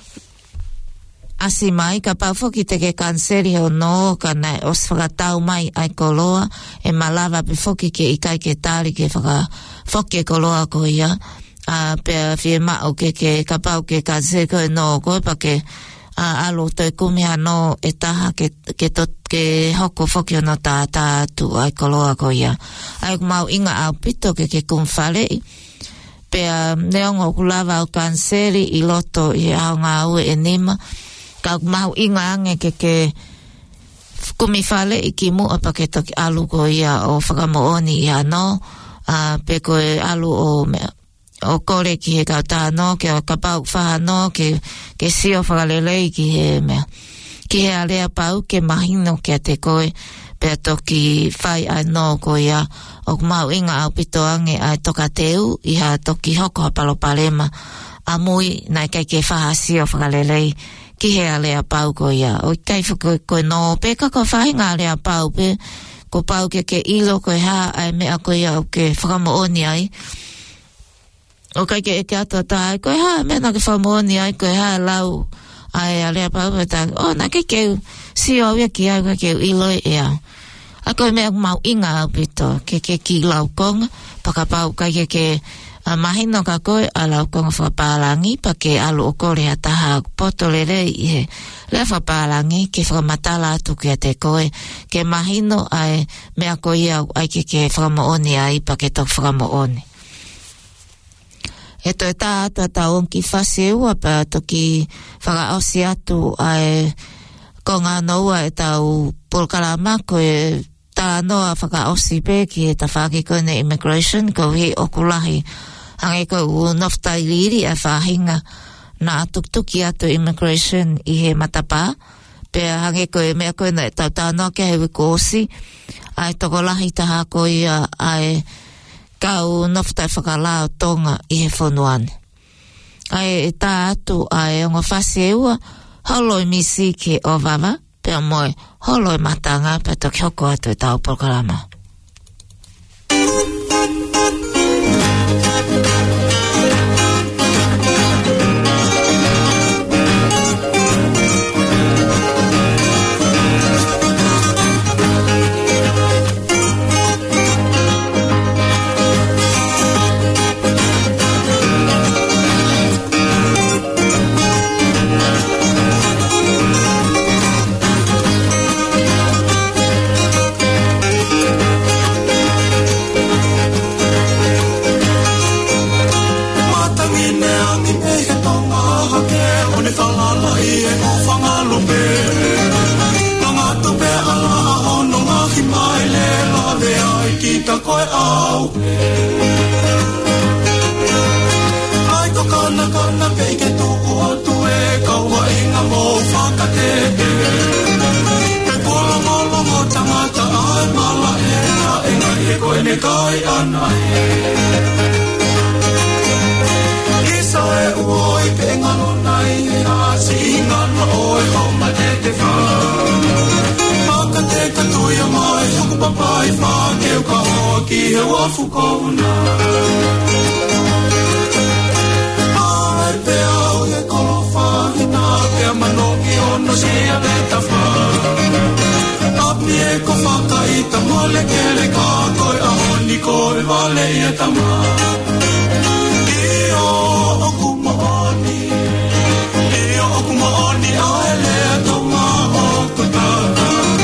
asi mai, ka pau whoki te ke kanseri ho no, ka nei os whakatau mai ai koloa, e malawa pe whoki ke ikai ke tāri ke whaka whoki e koloa ko ia, uh, pea whie mao ke ke ka pau ke kanseri ko e no koe pa ke uh, alo toi kumiha no e taha ke, ke, to, ke hoko whoki o no tā tā tu ai koloa ko ia. Ai kumau inga au pito ke ke kumwharei, pea neongo kulawa o kanseri i loto i au ngā ue e nima, ka mau inga ange ke ke kumi whale i ki mua pa ke toki alu ko ia o whakamooni ia no, uh, pe ko e alu o mea, o kore ki he kauta no, ke o kapau whaha no, ke, ke sio whakalelei ki he mea, ki he alea pau ke mahino ke te koe, pe toki whai ai no ko ia, o mau inga au pito ange ai toka teu, iha toki hoko hapalopalema, a mui nai kai ke whaha sio whakalelei, ki he alea pau ko ia. O kai whako koe no, pe kako whahinga alea pau, pe ko pau ke ke ilo koe ha, ai mea koe ia o ke whakamooni ai. O kai ke eke atua tae, koe ha, mea na ke whakamooni ai, koe ha lau, ai alea pau, pe ta, o na ke keu, si o ia ki au, ke keu ilo e ea. A koe mea mau inga au pito, ke ke ki lau konga, paka pau kai ke ke, a mahino ka koe a lau konga whapālangi pa ke alu o kore a taha poto le rei i he le whapālangi ke whakamatala atu ke te koe ke mahino ai mea koe au ai ke ke whakamooni ai pa ke tok whakamooni. E toi tā atu a ta onki whase ua pa toki whakaosi atu ai ko ngā noua e tau polkarama koe tā noa whakaosi pe ki e ta whaki koe ne immigration ko hi okulahi hange ko u noftai liri a whahinga na tuktuki atu immigration i he matapa, pe hange ko e mea koe na e tau tānoa ke hewe ko osi, ai toko lahi taha ko ia ai kau noftai whakalao tonga i he whonuane. Ai e tā atu ai ongo whasi eua, holoi misi ke o wawa, pe moe holoi matanga pe toki hoko atu e tau pokarama. koe au ai ko kana kana peke tuku o tue kaua inga mo whakateke ke polo molo mo tamata ai mala e na e ngai e koe ne kai ana e isa e uoi pe ngalo nai e a si ngalo oi homa te te wha te katuia mai huku papai wha keu ka hoa ki he wafu kouna ai pe au e kolo whahina pea manongi ono sia me ta wha api e ko whakaita mole kele ka koe a honi koe vale i e tama i o oku maoni i o oku maoni a ele a toma oku tata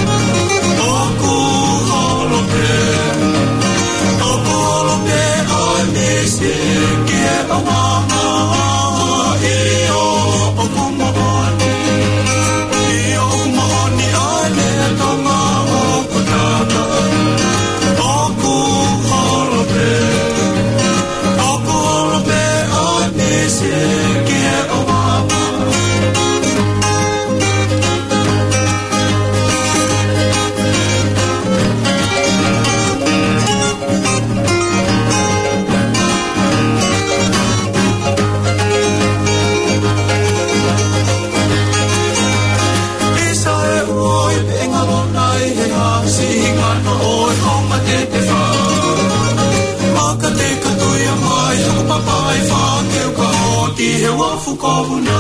he wafu kovuna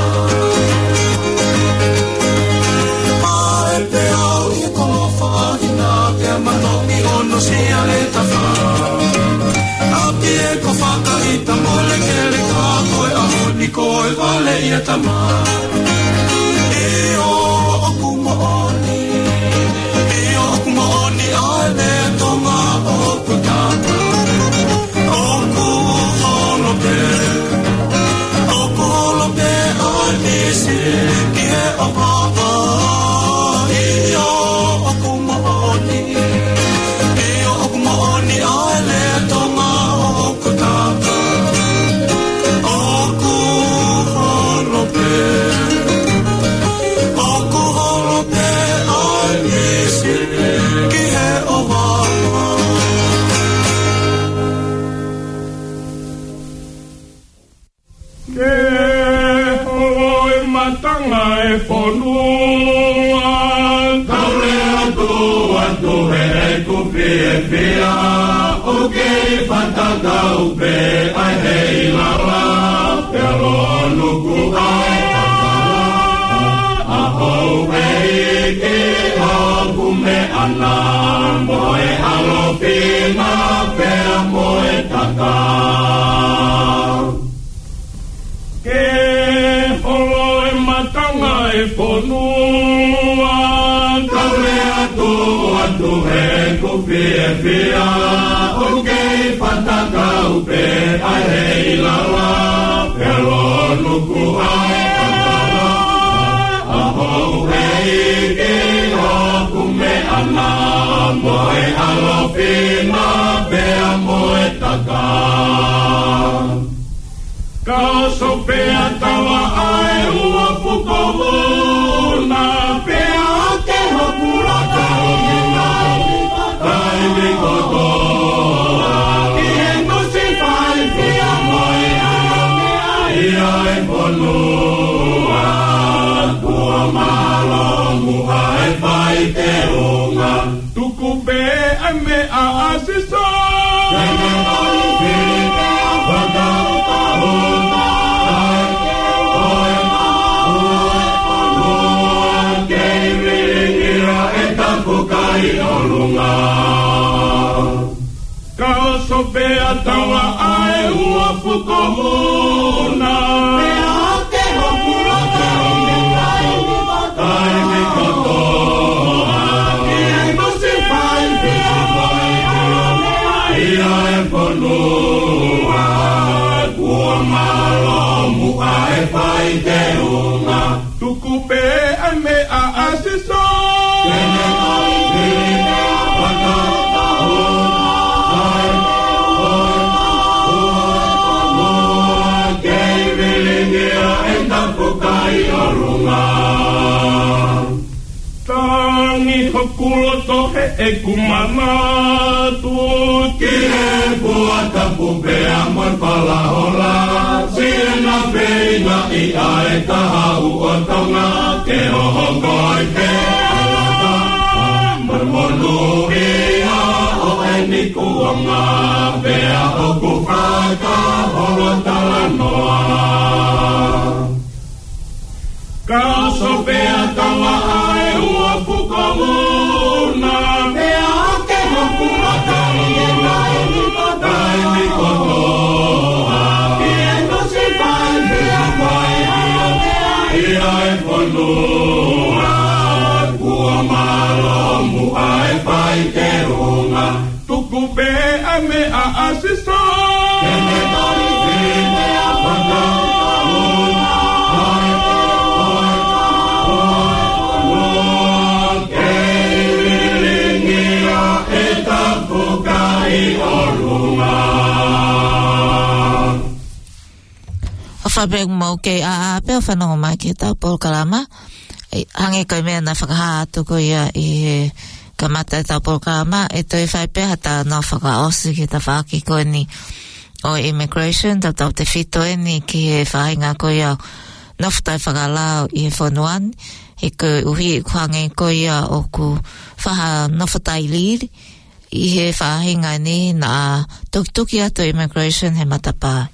ai pe au i kolo whaahina pea manongi ono sia le tawha api e ko whakaita mole kele ka koe a honi koe vale i a tama i o oku maoni i o oku maoni ai le tonga oku tata oku holo pe Nisi ki he o papa i o oku maoni i o oku maoni ai le tonga oku tata oku holope oku holope ai nisi ki he o papa Matanga e whanua Kaure atu atu he ku pia pia O kei whataka upe ai hei lala Pero nuku ai takara A hou hei ki hoku me ana Moe halopina pea moe taka Matanga e whanua Kaure atu atu he ku pia pia O kei whataka upe ai hei lala Pero nuku ai takara A hou hei ki hoku me ana Moe halopina pea moe taka Ka sopea tawa ai ua pukovuna Pea ke hokura ka hokina Kai mikotoa Ki he nusi whai pia moe Ia ia e ponua Kua malo muha e whai te unga Tuku pe e me a asiso Kene ai piri te a whakauta huna Kai olunga Ka sopea tawa ai ua pukomuna Pea ke hokura ke honga Kai mikotoa Ki e nusi whai pia mai Ia e ponua Kua malo mua e whai te unga Tuku pe e me a asiso Kene ai piri te a whakauta huna Kai puloto he e kumanatu ki he puata pupea moi palahola sina peina i ae taha uotonga ke oho koi pe alata marmonu ia o eni kuonga pea o kufaka holo talanoa kaso pea tawa ae ua pukamuna pea ke hokura kari e nae ni kotai ni kotoa ie no si pai pea pai ia ia e ponua kua malo mu ae pai te runga tuku pea me a asisa kene tori pene a pantau Whabeng mau kei a a peo whanongo mai ki tau Paul Kalama. Hange koe mea na whakahātu ko ia i he kamata tau Paul Kalama. E toi whai pea hata no whakaosi ki ta whaki koe ni o immigration. Tau tau te whito e ni ki he whahinga ko ia no whatai whakalao i he whanuan. He koe uhi kuhange ko ia o ku whaha no whatai liri. I he whahinga ni na tuki tuki ato immigration he matapā.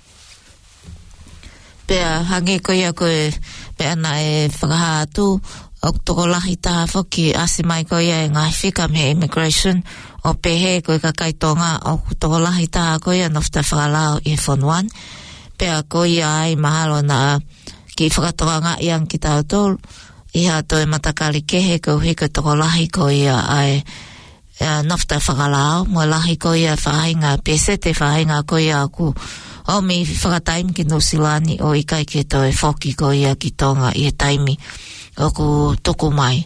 Pea hange ko ia koe pea na e whakahātu o toko lahi taha whoki asi mai ko ia e ngai whika me immigration o pehe koe ka kaitonga o toko lahi taha ko ia nofta whakalao i whanuan pea ko ia ai mahalo na ki whakatoa ngā iang ki tau tolu i hato e matakari kehe ko hiko toko lahi ko ia ai uh, nofta whakalao mo lahi ko ia whahinga pesete whahinga ko ia ku o mi whakataim ki Nusilani o ikai ke to e whoki ko ia ki tonga i e taimi o ku tuku mai.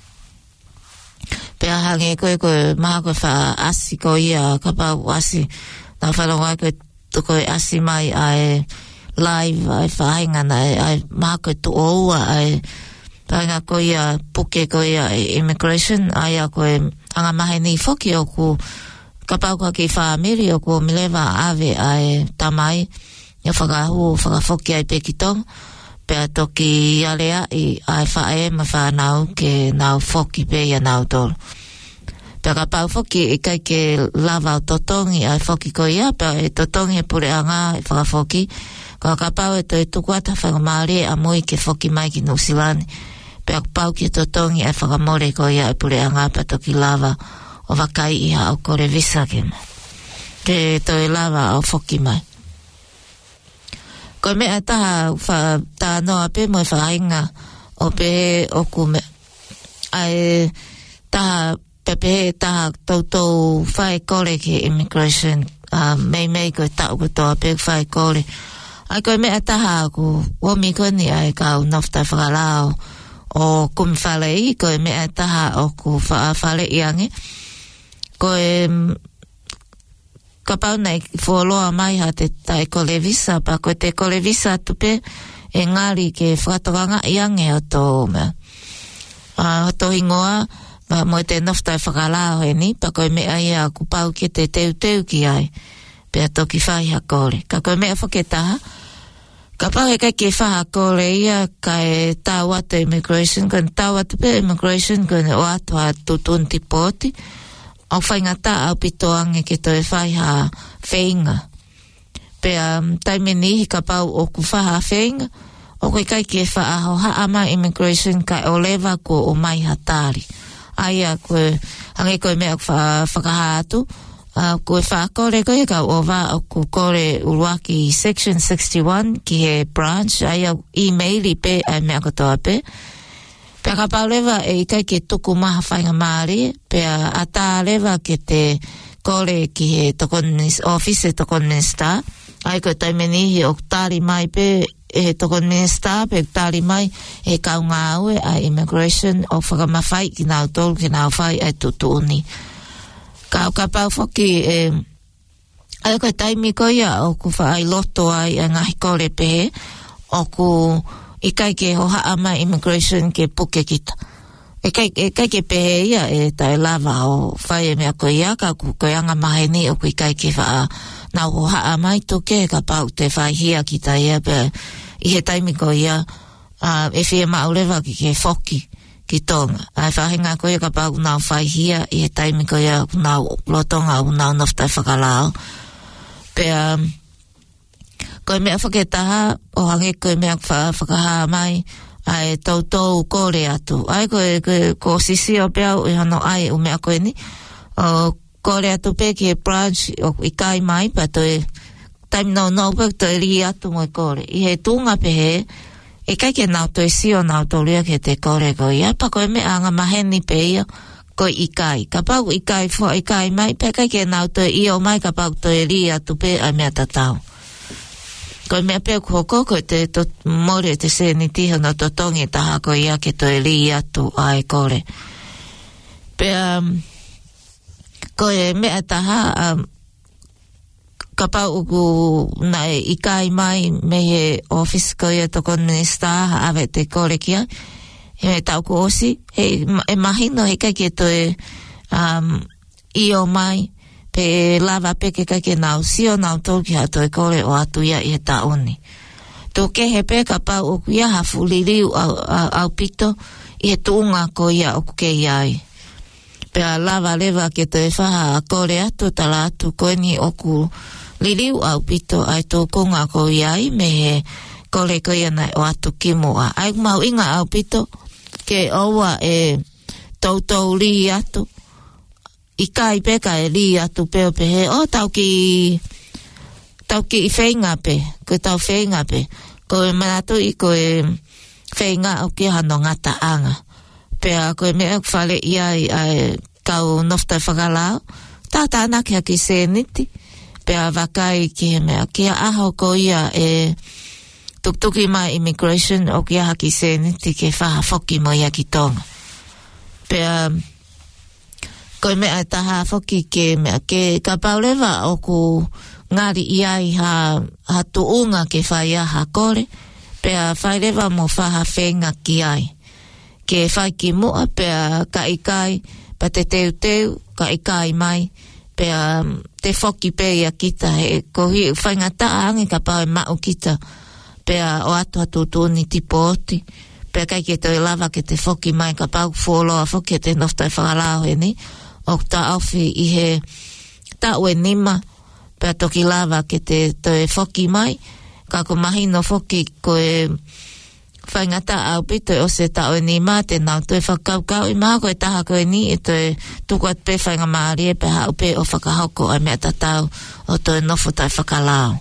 Pea hange koe koe maha koe wha asi ko ia kapau asi na whanonga koe tuko e asi mai ai live ai whahinga na ai maha koe tu oua ai whahinga ko ia puke ko ia immigration ai a koe anga mahe ni whoki o ku kapau ka ki whaamiri o kua milewa ave ai tamai ia whakahu whakafoki ai pekitong pea toki alea i ai whae ma whanau ke nau whoki pe ia nau tolu pea kapau whoki i kai ke lava o totongi ai whoki ko ia pea e totongi e pure anga i whakafoki kua kapau e to e tukuata whakamare a mui ke whoki mai ki Nusilani pea kapau ki totongi ai whakamore ko ia e pure anga pea toki lava o wakai iha o kore visa ke ma. Ke toi lava o whoki mai. Koe mea taha taha noa pe mo e whainga o pe o kume. Ai taha pepe taha tautou whai kore ke immigration. Uh, mei mei koe tau ko toa pe whai kore. Ai koe mea taha ku womi koni ai kau nofta whakalao o kume whale i koe mea taha o ku whale iange. Koe kapau nei wholoa mai ha te tai kole visa pa koe te kole visa tupe e ngari ke whakatokanga iange o tō mea. Uh, to hingoa ma mo te noftai whakalao he ni pa koe mea ia kupau ke te teu teu ki ai pea toki whai hakore. Ka koe mea whaketaha kapau he kai ke whahakore ia kai tau atu immigration koe tau atu pe immigration koe o atu a tutunti poti au whaingata au pitoange ke toi whai ha whainga. Pea um, taime ni hi ka pau o ku whaha whainga, o koe kai ke whaaho haama immigration kai o lewa ko o mai hatari. Aia koe, hange koe mea whakahātu, uh, koe whaakore koe ka o wā o ku kore uruaki section sixty-one ki he branch, aia e-maili pe ai mea katoa pe. Pea ka pau lewa e ikai ke tuku maha whainga maari, pea ata lewa ke te kore ki he tokon office tokon minister, ai koe taime nihi o tāri mai pe e tokon minister, pe tāri mai e kau ngā ue a immigration o whakamawhai ki nau tolu ki nau whai ai tutuuni. Kau ka pau whoki e ai koe taimi koia o ku whaai loto ai a ngahi kore pe o ku ikai ke ho haa mai immigration ke puke kita. e kai e kai ke pe ia e tai lava o fai me ko ia ka ku ko anga mai ni o ku kai ke fa na ho ha mai to ke ka pa te fai hia ki tai ia pe i he taimi ko ia a e fie ma uleva ki ke foki ki tonga ai fa hinga ko ia ka pa na fai hia i he taimi ko ia na lotonga na no ftai fakalao pe um, ko me afaketa o hange ko me fa fakaha mai ai tau tau kore atu ai ko ko sisi o pea o hano ai o mea koe ni o kore atu pe ki e branch o i kai mai pa to e time no no pe to e ri atu mo kore i he tunga pe he e kai ke nau to e si o nau to lia ke te kore ko ia pa koe me anga maheni pe ia ko i kai ka pau i kai fo i kai mai pe kai ke nau to i o mai ka pau to e ri atu pe a mea tatau ko me pe ko ko ko te to more te se ni ti no to tongi ta ko ia ke to eli atu ai kore pe um, ko e me ta ha um, ka pa u na i kai mai me he office ko ia to kon sta ave te kore kia e ta ko osi e imagino e ka ke to e um i o mai pe lava pe ke ka ke nau si o nau tau ki hato e kore o atu ia i he taoni. Tō ke he pe ka pau o kuia ha fuliriu au, au, au pito i he tuunga ko ia o ke iai. Pe a lava leva ke to e whaha a kore atu tala atu koe ni o ku liriu au pito ai tō kunga ko iai me he kore ko ia nai o atu kimoa. Ai mau inga au pito ke oua e tau tau li atu i kai peka e li atu peo pe he o tau ki tau ki i whainga pe ko tau whainga pe ko e manatu i ko e whainga o ki hano ngata anga pe a ko e mea kwhale ia i ai kau noftai whakalao tau tāna kia ki se niti pe a wakai ki he mea kia aho ko ia e tuktuki mai immigration o ki aha ki se niti ke whaha whoki mo ia ki tonga pe a ko mea taha foki ke mea ke ka paulewa o ku ngari iai ha, ha tuunga ke whai aha kore pea whai lewa mo whaha whenga ki ai ke whai ki mua pea ka ikai pa te teu teu ka ikai mai pea te foki pe ia kita he ko hi whainga taa angi ka pau e mau kita pea o atu atu tūni tipo oti pea kai ke toi lava ke te foki mai ka pau fuoloa foki te noftai whakalao he ni o ta awhi i he ta ue nima pea toki lava ke te toe foki mai ka ko mahino foki ko e whaingata au pito o se ta ue nima te nau toe whakaukau i maha ko e taha ko e ni e toe tukuat pe whainga maari e pe hau pe o whakahoko ai mea tatau o toe nofo tai whakalao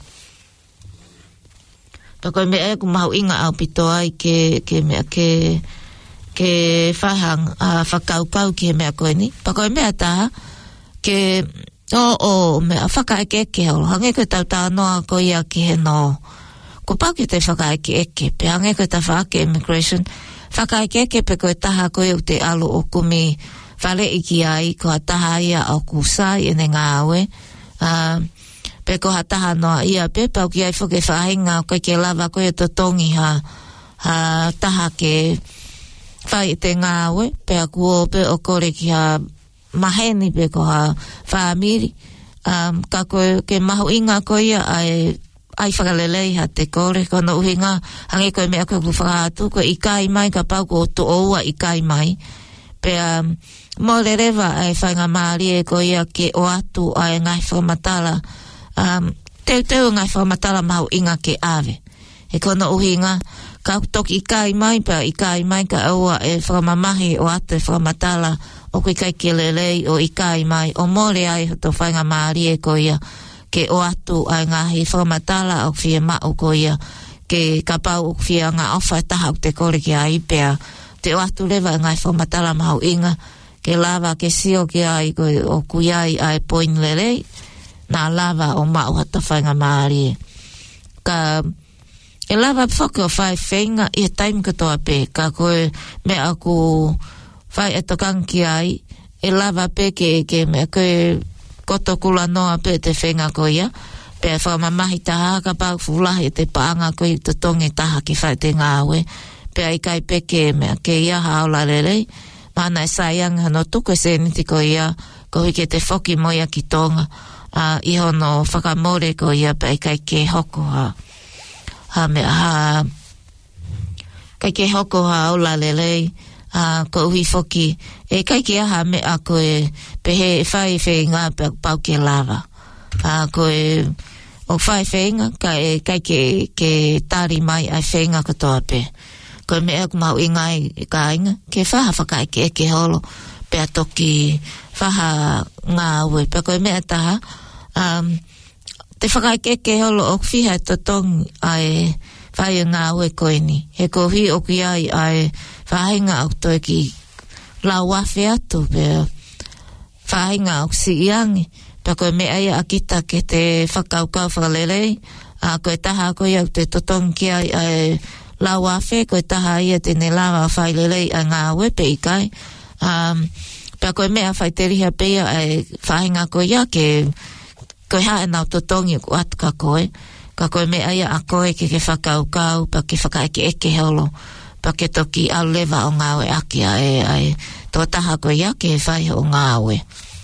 pa ko e mea e ku mahu inga au pito ai ke, ke mea ke ke whahang a uh, whakaukau ki he mea koe ni. Pa koe mea taha, ke o oh, o oh, mea whakaeke eke holo. Hange koe tau tā noa ko ia ki he no. Ko pau ki te whakaeke eke, pe hange koe ta whaake immigration. Whakaeke eke pe koe taha koe u te alu o kumi whale iki ai, ko ha taha ia o kusai ene ngā aue. Uh, pe ko ha taha noa ia pe, pau ki ai whoke whahinga koe ke lava koe to tongi ha, ha taha ke whai te ngāwe, pe a kuo pe o kore ki ha maheni pe ko ha whaamiri. Um, ka koe ke mahu inga koe ia ai, ai whakalelei ha te kore, kono uhinga, hange koe mea koe ku whakaatu, koe i kai mai ka pau ko to oua i kai mai. Pe um, mōre rewa ai whainga maari e koe ia ke o atu ai ngai whakamatala. Um, teu teu ngai whakamatala mahu inga ke ave. E kono uhinga, ka toki i kai mai pa i kai mai ka aua e whakamamahi o atu e whakamatala o kui kai ke lelei o i kai mai o mōre ai to whainga maari e ko ia ke o atu ai ngahi whakamatala o whia mao ko ia ke ka pau o whia ngā ofa e taha o te kore ki ai pea te o atu lewa ngai whakamatala mahu inga ke lava ke sio ki ai ko o kui ai ai poin lelei nā lava o mao hata whainga maari e ka e lava whaka o whai whenga i he taim katoa pe, ka koe me aku whai e tokanki ai, e lava pe ke, ke me koe koto kula noa pe te whenga ko ia, pe whamamahi taha ka pau fulahi te paanga koe te tongi taha ki whai te ngāwe, pe ai kai pe ke me ke ia haola rerei, mana sayang no tuku se ni tiko ia ko hike te foki moia ki tonga a uh, iho no whakamore ko ia pa kai ke hoko ha ha me ha kai ke hoko ha ola lelei a uh, ko hui foki e kai ke ha me a ko e pehe e whai whenga pau ke lava a uh, ko e o whai whenga ka e kai ke ke tari mai ai whenga katoa pe ko me e kumau ingai ka inga ke whaha whakai ke ke holo pe a toki whaha ngā ue pe ko me e taha um, te whakai ke ke holo o whiha to tong ai whai ngā ue koe ni he ko hui o ki ai ai whahinga au toi ki lau wafe atu pe whahinga au si iangi pe koe me ai akita ke te whakaukau whakalelei a koe taha koe au te totong ki ai ai lau wafe koe taha ia tene lawa whailelei a ngā ue pe ikai um, pe koe mea whai te riha pe ai whahinga koe ia ke koe hae nau totongi ku atu ka koe ka koe mea ia a koe ke ke whakaukau pa ke whakaeke eke holo pa ke toki au lewa o ngā ue aki a e ai tō taha koe ia ke whai o ngā ue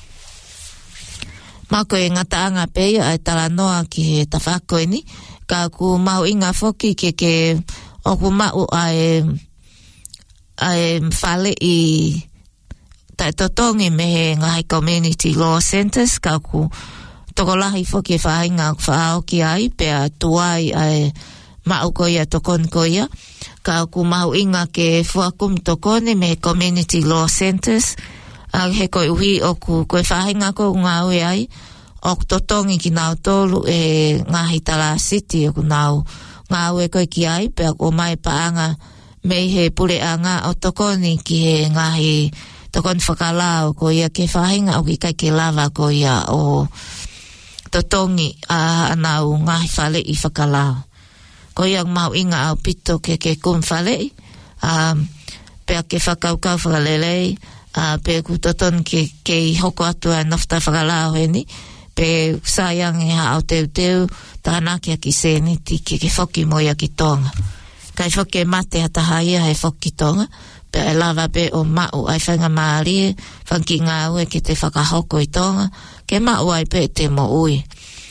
ma koe ngata anga pe ia ai tala noa ki he tawhakoe ni ka ku mau inga foki ke ke o ku mau ai ai whale i tai totongi me he ngai community law centers ka ku toko lahi foki e whainga whaao ki ai pe a tuai ai mau koia tokon koia ka ku mau inga ke fuakum tokone me community law centers a he koe uhi o ku koe whainga ko ngā ue ai o totongi ki nau tolu e ngahi tala city o ku nau ngā ue koe ki ai pe a ko mai paanga me he pule anga o tokoni ki he ngahi tokon whakalao ko ia ke whahinga o ki kai ke lava ko ia o totongi a anau ngahi whale i whakalao ko ia mau inga au pito ke ke kum whale um, pe a ke whakaukau whakalelei uh, pe ku toton ke, ke hoko atu a nofta whakalao heni pe sayang e ha au teu teu tāna ki a ki seniti ke ke whoki moia ki tonga kai whoke mate hata haia he whoki tonga pe e lava pe o mau ai whanga maari whanki ngā ue ke te whakahoko i tonga ke mau ai pe te mo ui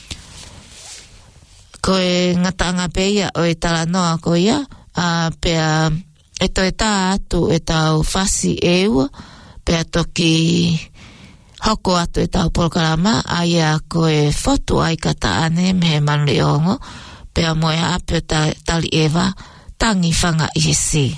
ko e ngatanga pe ia o e tala noa ko ia a pe a e to e tā atu e tau whasi e ua pe a toki hoko atu e tau polkarama ai a ko e fotu ai kata ane me he manu leongo pe a moe a pe ta, tali ewa tangi whanga i he si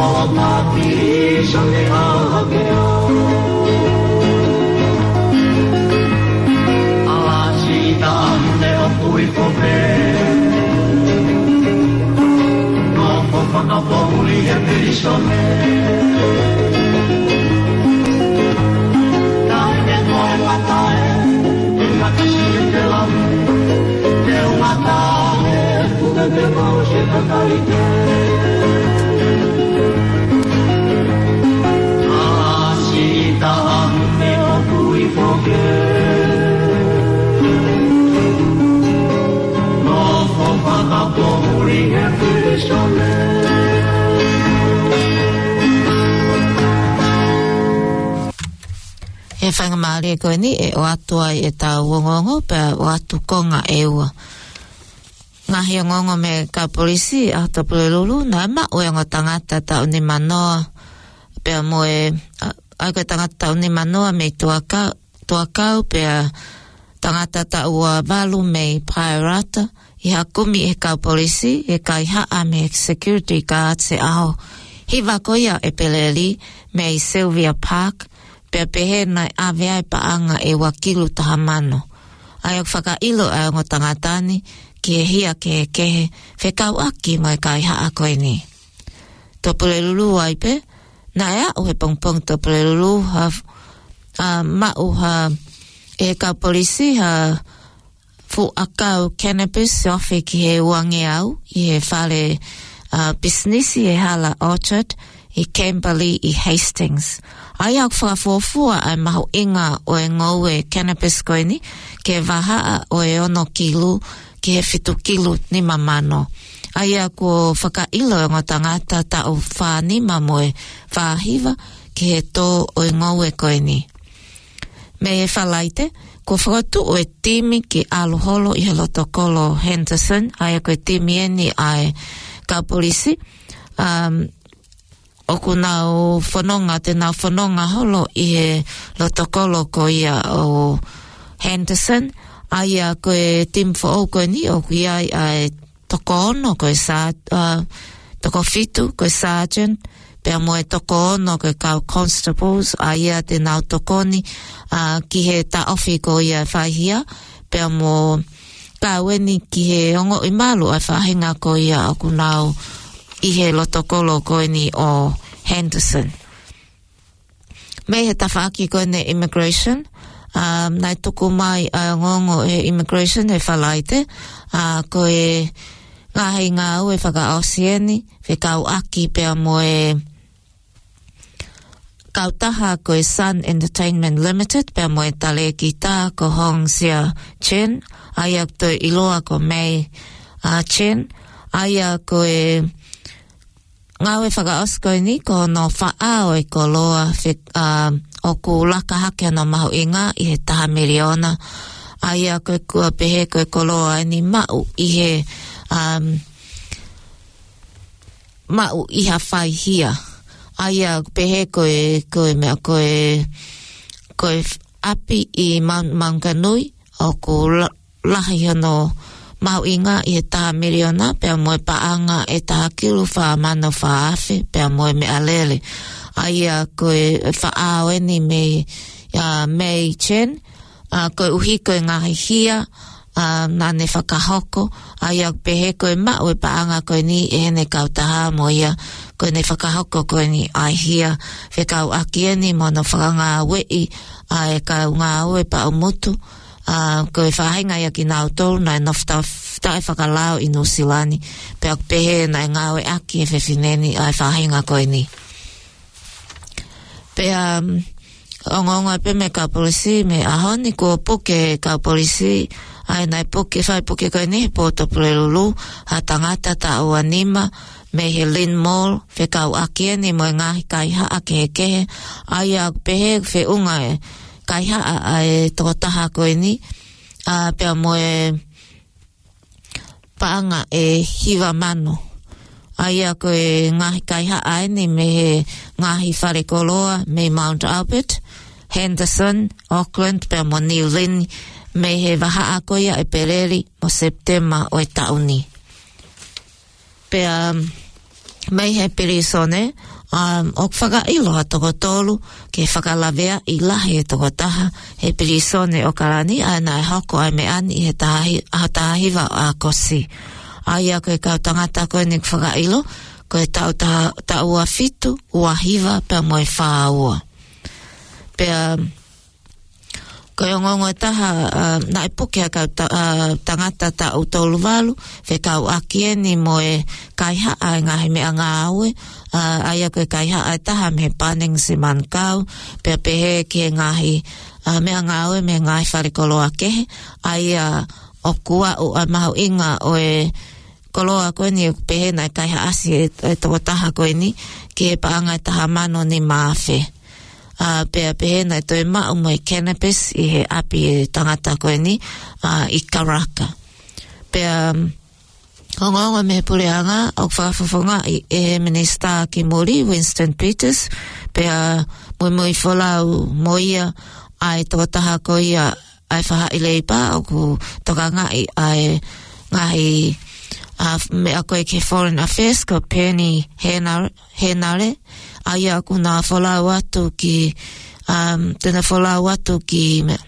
o mapi sa le ahakea Alasita ane o pui kope No po whakapōhuri e perisone Tae me koe watae E makasi e te lame Te watae Puka te mau se kakarite Alasita ane o pui kope Whakapōhuri e perisone E whangamāre koe ni e o atua e tau wongongo pe o atu konga e ua. Ngahi o ngongo me ka polisi a tapule lulu na ma o e tangata tau ni manoa pe a moe a koe tangata tau ni manoa me tuakau tuakau pe a tangata tau a valu me praerata i hakumi e ka polisi e kai haa me security guards e aho. Hiva koia e peleli me i Sylvia Park pe pehe nai awea e paanga e wakilu taha mano. Ai o whakailo ai o tangatani ki e hia ke e kehe whekau aki mai kai haa koe ni. Topule lulu ai pe, na ea o he pongpong topule lulu ha uh, mau ha e ka polisi ha fu akau cannabis ofi ki he uange au i he whare uh, businessi e hala Orchard i Kimberley i Hastings. Ai au whakafofua ai mahu inga o e ngau e cannabis koe ni ke wahaa o e ono kilu ki he fitu kilu ni mamano. Ai au ko whakailo e ngā tangata ta o whanima mo e whahiva ki he tō o e ngau e koe ni. Me e whalaite, ko whakatu o e timi ki aloholo i he lotokolo Henderson, ai a koe timi eni ai ka polisi, um, o ku nau whanonga, te nau whanonga holo i he lotokolo ko ia o Henderson, ai a koe tim wha o koe ni, o ku iai ai toko ono koe sa, uh, toko fitu koe sergeant, pea mo e toko ono koe kau constables, ai a te nau tokoni, uh, ki he ta ofi ko ia whaihia, pea mo kau eni ki he ongo i malu ai whahinga ko ia o ku nau i he lotokolo koe ni o Henderson. Me he tawhaaki koe ne immigration, um, nai tuku mai a ngongo e immigration e whalaite, uh, koe ngahi ngau e whakaosieni, whekau aki pea mo e kautaha koe Sun Entertainment Limited, pea mo e tale ki tā ko Hong Sia Chen, aia to iloa ko May uh, Chen, aia koe ngau e whakaos koe ni ko no whaao e ko loa uh, o ku laka hake no mahu inga i he taha miliona. Aia koe kua pehe koe ko loa e ni mau i he um, mau i ha whai hia. Aia pehe koe koe mea koe koe api i Mount Maunganui o ku lahi no mau inga i he taha miliona, pea moe paanga e taha kilu wha mano wha awhi, pea moe me alele. Aia koe wha ao eni me uh, May Chen, uh, koe uhi koe ngahi hia, uh, nane whakahoko, aia pehe koe mau e paanga koe ni e hene kautaha mo ia, koe ne whakahoko koe ni ai hia, whekau aki eni mono whakanga wei, ai kau ngā ue pa o mutu, Uh, koe whahinga ia ki nāu tolu nai nofta tae whakalao i Nusilani pea pehe nai ngāwe aki e whewhineni ai whahinga koe ni. Pea um, ongonga pe me ka polisi me ahoni ko puke ka polisi ai nai puke whai puke koe ni po topule lulu ha tangata ta o anima me he Lynn Mall whekau aki eni mo ngahi kai haa ke he kehe ai a pehe whe unga e kai haa e tokotaha koe ni, uh, pea moe paanga e hiwa mano. Aia koe ngahi kai haa eni me he ngahi whare koloa me Mount Albert, Henderson, Auckland, pea mo New Lynn, me he wahaa koia e pereri mo September o e tauni. Pea Mei he pirisone, um, o whakailo ha toko tolu, ke whakalawea i lahi e toko taha, he pirisone o karani, a nai hoko ai me ani he tahi, a tahiwa a kosi. Ai a koe kau tangata koe ni whakailo, koe tau ta, ta ua fitu, ua hiwa, pia moe wha ua. Pia, koe o ngongo taha, uh, na e puke a kau ta, uh, tangata ta u tolu walu, fe kau akie ni moe kaiha ai ngahi mea ngā aue, uh, aia koe kaiha ai taha me paneng si man kau, pia pehe ki e ngahi uh, mea ngā aue me ngahi wharikoloa kehe, aia o kua o a mahu inga o e koloa koe ni pehe nai kaiha asi e, e toko taha koe ni, ki e paanga e taha mano ni maafe. Uh, pea pehe nai toi mao mai cannabis i he api e tangata koe ni uh, i Karaka. Pea um, hongonga me pureanga o whakafofonga i e minister ki Muri, Winston Peters, pea mui mui wholau moia ai tokotaha ko ia ai whaha i leipa o ku toka ngai ai ngahi uh, me a koe ke Foreign Affairs ko Penny Henare, Henare ai a ku nā wholau atu ki um, tena wholau atu ki me,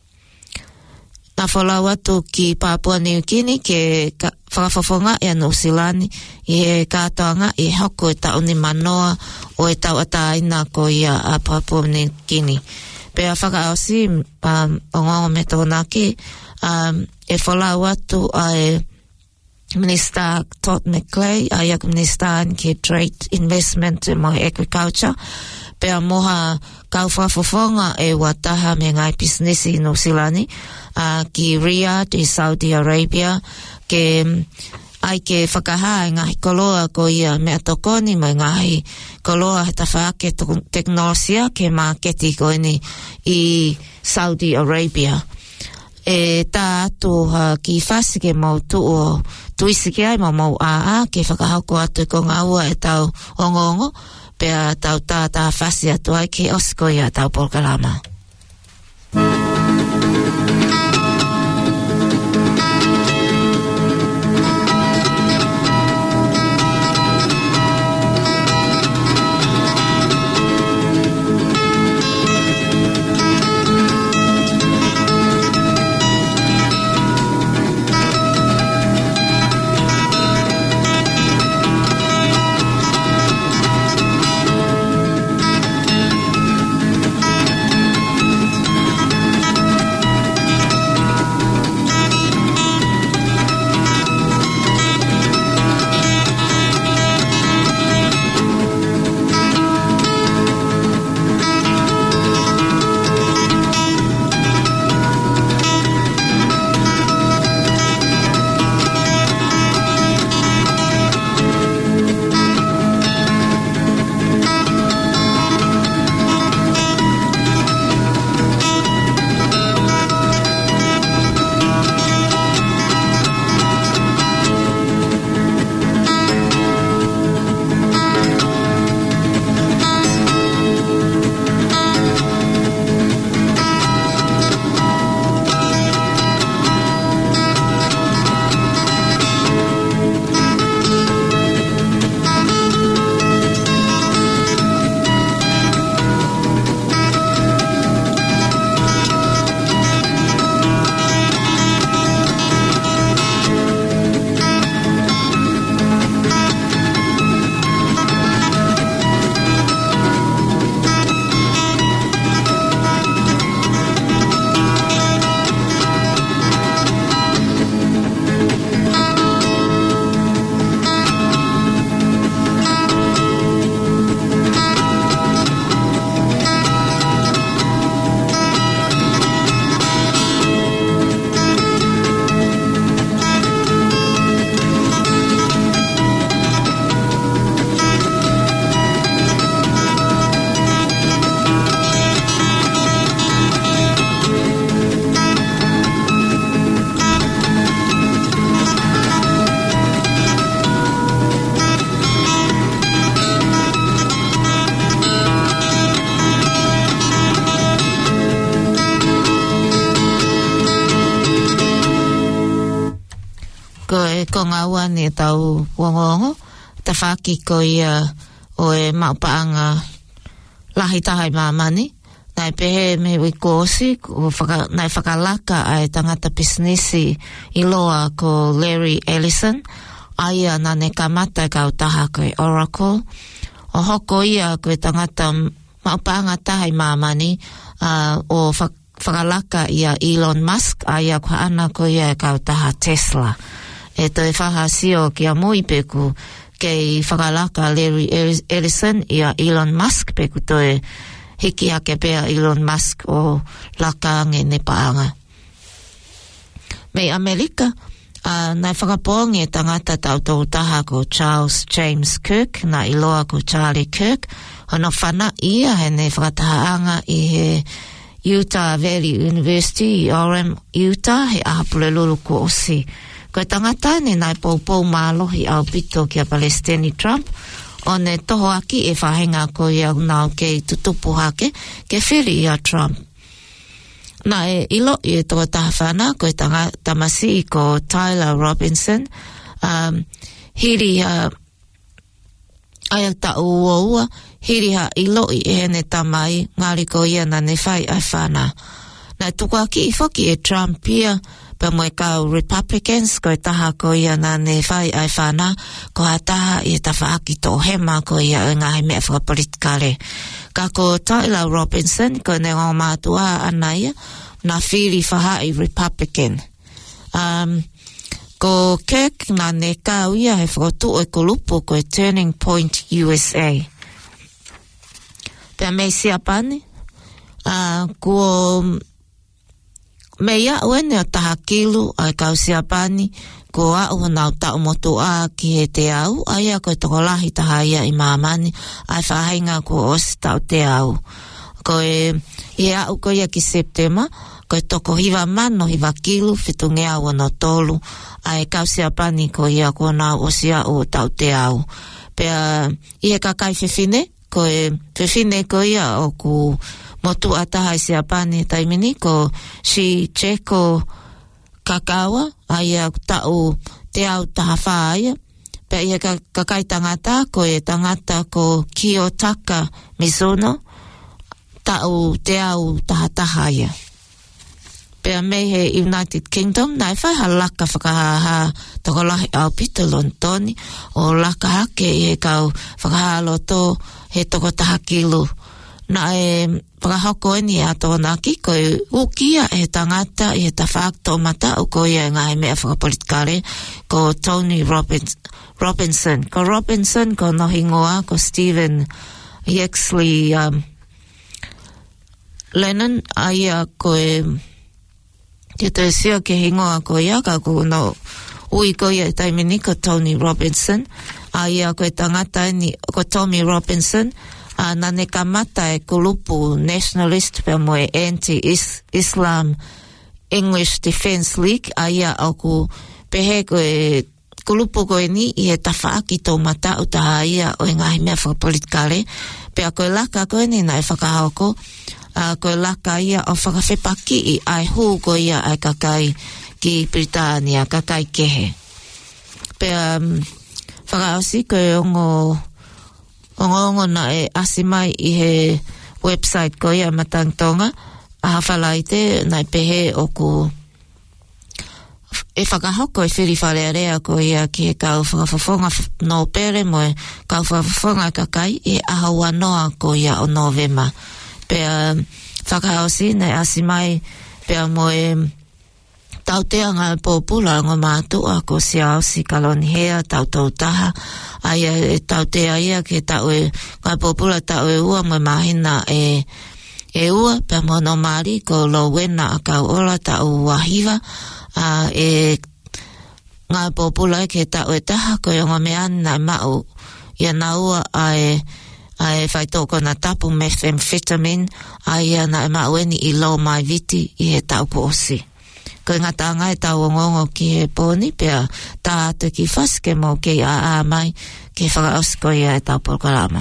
nā wholau atu ki Papua New Guinea ke ka, whakafofonga e New Zealand i he kātoanga i hoko e tau ni manoa o e tau ataina ko ia a Papua New Guinea. Pea whakaosi um, o ngongo me tōnaki um, e wholau atu ai Minister Todd McClay, ai ak Minister ki Trade Investment mo Agriculture. Pea moha kau whafofonga e wataha me ngai business i New Zealand uh, ki Riyadh i Saudi Arabia ke ai ke whakaha ngahi koloa ko ia mea tokoni mai ngahi koloa he tawhaake teknolosia ke maketi ko ni i Saudi Arabia. E tā atu uh, ki whasi ke mau tu o tuisi ke ai mau mau a a ke whakahauko atu ko ngā ua e tau ongongo pea tau tā tā whasi atu ai ke osiko ia tau Polkalama. Ko ngā ua ni tau wongongo, tawhaki ko ia o e maupaanga lahi tahai mamani. Nai pehe me wikosi, nai whakalaka ai tangata pisnisi i loa ko Larry Ellison. Aia nane kamata kau taha koe Oracle. O hoko ia koe tangata maupaanga tahai mamani uh, o whakalaka ia Elon Musk. Aia kua ana ko ia kau taha Tesla. E toi whaha sio kia mui peku kei whakalaka Larry Ellison ia Elon Musk peku toi hiki ake pea Elon Musk o lakaange ne paanga. Mei Amerika, uh, nai whakapongi e tangata tautou taha ko Charles James Kirk, na iloa ko Charlie Kirk, hono whana ia he ne whakatahaanga i he Utah Valley University i Orem, Utah, he ahapule lulu ko osi. Ko tangata ne nai poupou mālohi au pito kia Palestini Trump, o ne toho aki e whahenga ko ia nao kei tutupu hake, ke whiri ia Trump. Na e ilo i e toa taha whana, ko e tanga tamasi ko Tyler Robinson, um, hiri ha, aia ta ua ua, hiri ha ilo i e ne tamai, ngari ko ia na ne whai ai whana. Na tuku aki i whoki e Trump ia, pa moe kau Republicans, ko e taha ko ia na ne whai ai whana, ko ha taha i e tawa aki to hema ko ia o ngahi mea whakapolitikare. Ka ko Tyler Robinson, ko ne ngā mātua ana ia, na whiri whaha i Republican. Um, ko Kirk na ne kau ia he whakatu o e kolupu ko e Turning Point U S A. Pea mei siapani, uh, ko Meia uene o taha kilu ai kau siapani ko au hanau tau motu a ki he te au aia ko e toko lahi taha ia i mamani ai whahainga ko osi tau te au. Ko e i au ko ia ki Septema ko e toko hiva mano hiva kilu fitunge au no tolu ai kau siapani ko ia ko nau osi au tau te au. Pea i he kakai whiwhine ko e whiwhine ko ia o ku motu ataha i siapani taimini ko si Cheko Kakawa aia tau te au taha whaia. Pea ia kakai tangata ko e tangata ko Kiyotaka Mizuno tau te au taha taha ia. Pea mei he United Kingdom nai whai ha laka whakahaha toko lahi au pita Lontoni o laka hake i he kau whakahaha loto he toko taha kilu. Na e whakahoko eni a tōna ki, ko e ukia e tangata i he tawhakto mata o ko ia ngā he mea whakapolitikare, ko Tony Robbins, Robinson. Ko Robinson, ko nohi ngoa, ko Stephen Yaxley um, Lennon, aia ko e te te sio ke hingoa ko ia, ka ko no ui ko ia taimini ko Tony Robinson, aia ko e tangata eni, ko Tommy Robinson, Uh, na ne kamata e kulupu nationalist pe moe anti-Islam English Defence League aia au ku pehe ko e kulupu ko e ni i he tawhaaki tō mata o taha ia o e ngahi mea whakapolitikare pe a koe laka ko e ni na e whakahauko uh, koe laka ia o whakawhepaki i ai hū ko ia ai kakai ki Britania kakai kehe pe um, whakaosi ko e ongo Ongo na e asimai i he website ko ia matangtonga a hawhalaite na pehe o ku e whakahoko e whiri whalearea ko ia ki he kau whakawhawhonga no pere mo e kau whakawhonga kakai e aha wanoa ko ia o Novema. Pea whakaosi na e asimai pea mo e tautea ngā pōpula ngā mātua ko si au si kaloni hea tautau taha aia e tautea ia ke tau e ngā pōpula tau e ua mo mahina e e ua pia mono mari ko lo wena a kau ola tau wahiva a e ngā pōpula e ke tau e taha ko e ngā meani na mau ia na ua a e a e whaitoko na tapu methamphetamine a ia na e mau eni i lo mai viti i he tau ko osi. Ko ngā tanga e tau ngongo ki he pōni, pia tā atu ki whaske mo ki a a mai, ki whakaosko ia e tau porkarama.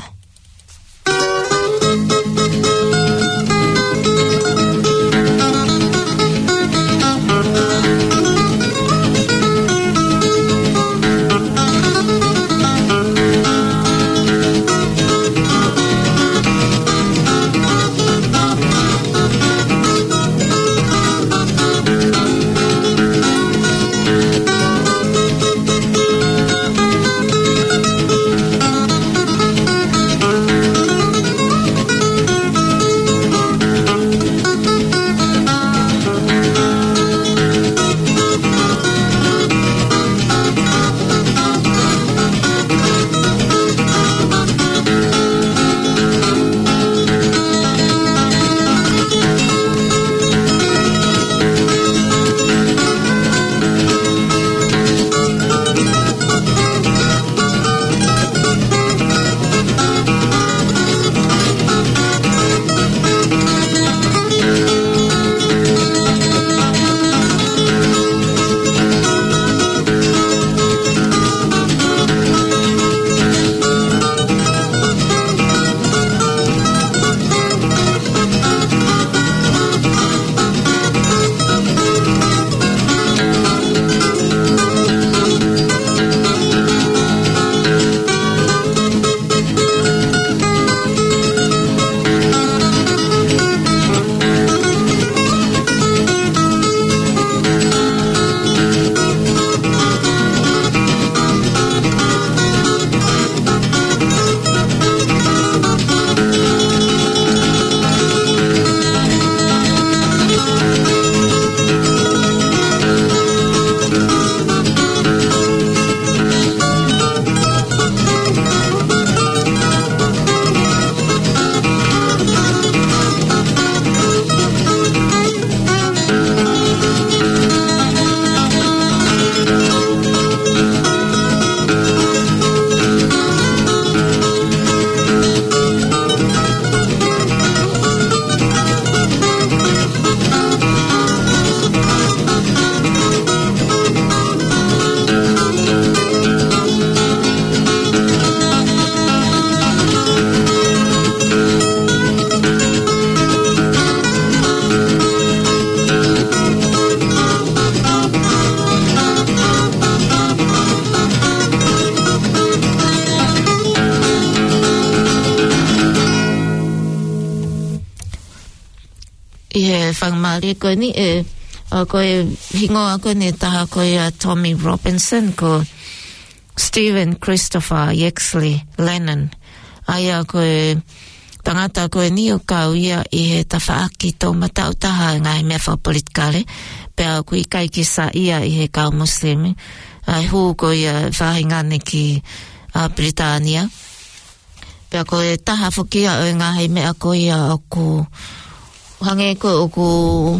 Ie whangmari koe ni e uh, koe hingoa koe ni taha koe uh, Tommy Robinson ko Stephen Christopher Yaxley Lennon. Aia koe tangata koe ni o kau ia i he tawhaaki tō matau taha ngai mea whapolitikale. Pea kui kai ki sa ia i he kau muslimi. Ai hū koe ia whahingane ki uh, Britania. Pea koe taha whukia o ngā hei mea koe ia o ku hange koe o ku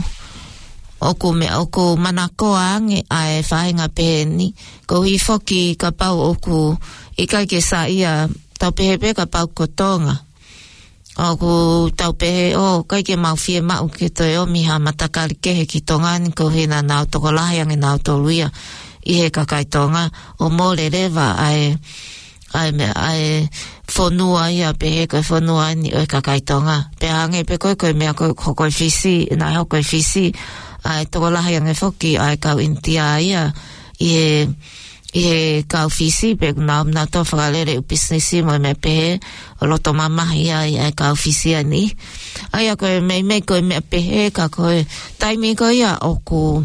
o ku mea o ku manakoa ange ai whahinga pēni. Ko hi whoki ka pau o ku i kai ke sa ia tau pehe ka pau kotonga. O ku tau pehe o kai ke mau fie mau ki toi o miha matakari kehe ki tongani ko hina nau toko lahi ange nau toluia i he kakai tonga o mole rewa ai ai me ai fonua ia pehe koe fonua ni o kakai tonga pe hange pe koe koe mea koe hokoi fisi na hokoi fisi ai toko lahi ange foki ai kau intia ia i he i he kau fisi pe na na to whakalere u businessi mo me pehe o loto mamahi ai ai kau fisi ani ai a koe mei mei koe mea pehe ka koe taimi koe ia o ku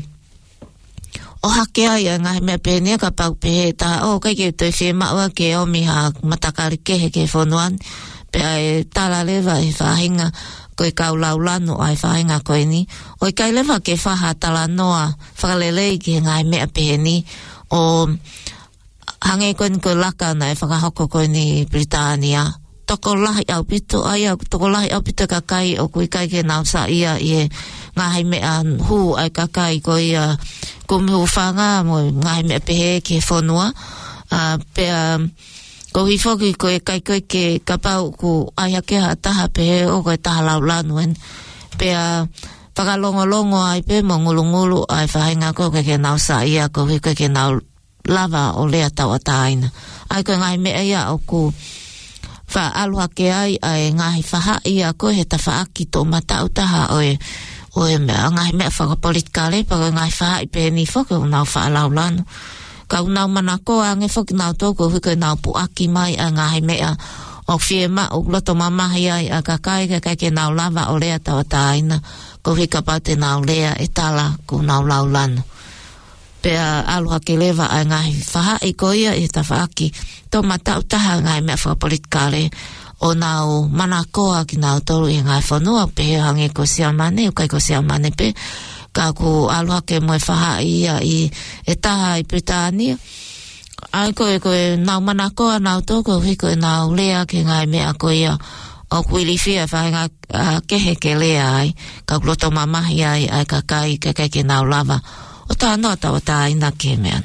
o hake ai ngā mea pehe nia ka pau pehe ta o kai ke toi whi maua ke o miha matakari kehe ke whonuan pe ai tala lewa e whahinga koe kau laulanu ai whahinga koe ni o i kai lewa ke whaha tala noa whakalelei ke ngā mea pehe ni o hange koe ni koe laka na e whakahoko koe ni Britania toko lahi au pito ai au toko lahi au pito kakai o kui kai ke nau sa ia i e ngā hei mea hu ai kakai koe ia kumihu whanga mo ngā hei mea pehe ke whonua uh, pea ko hi whoki koe kai koe ke kapau ku ai hake ha taha pehe o koe taha laulanuen pea whakalongolongo ai pe mo ngulu-ngulu ai whahinga koe koe ke nau sa ia ko hi koe ke nau lava o lea tau ataina ai koe ngai mea ia o ku wha aluha ke ai ai ngahi whaha ia koe he ta whaaki tō matau taha oe oe mea ngahi mea whakapolitikale pa koe ngahi whaha i pēni whoke o nau whaalaulanu ka unau manako ange whoki nau tōku hui koe nau puaki mai a ngahi mea o whiema o loto mamahi ai a kakai ka kai ke nau lava o lea tau ataina ko hui ka pate nau lea e tala ko nau laulanu pea aluha ke lewa ai ngahi whaha i koia i ta whaaki tō matau taha ngai mea whakapolitikale o nau manakoa ki nau toru i ngai whanua pehe hange ko sia mane o kai ko sia mane pe ka ku aluha ke moe whaha ia i e taha i Britania ai koe koe nau manakoa nau toko hui koe nau lea ke ngai mea koia o kuili fia whahinga uh, kehe ke lea ai ka kuloto mamahi ai ai kakai kakai ke nau lava o tā noa tau tā ina ke mean.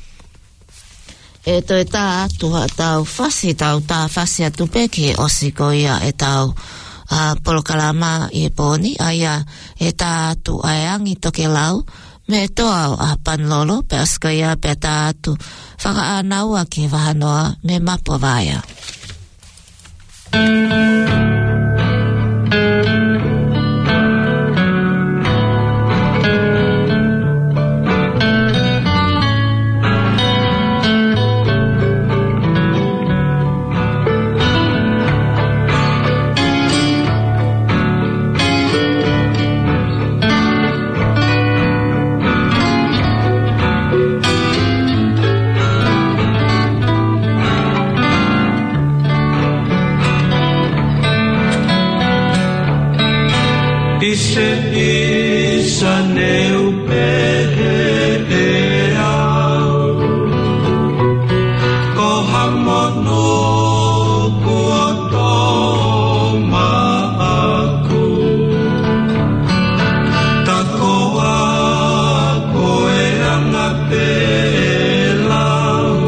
E toi tā atu ha tau whasi tau tā whasi atu peke o siko ia e tau uh, polokalama i e pōni aia e tā atu ai angi toke lau me toa a panlolo pe aska ia pe tā atu whaka anau a ke wahanoa me mapo vaya. Ise isa neu pehe e au Ko hamono kua tō maaku Ta koa koe anga pehe lau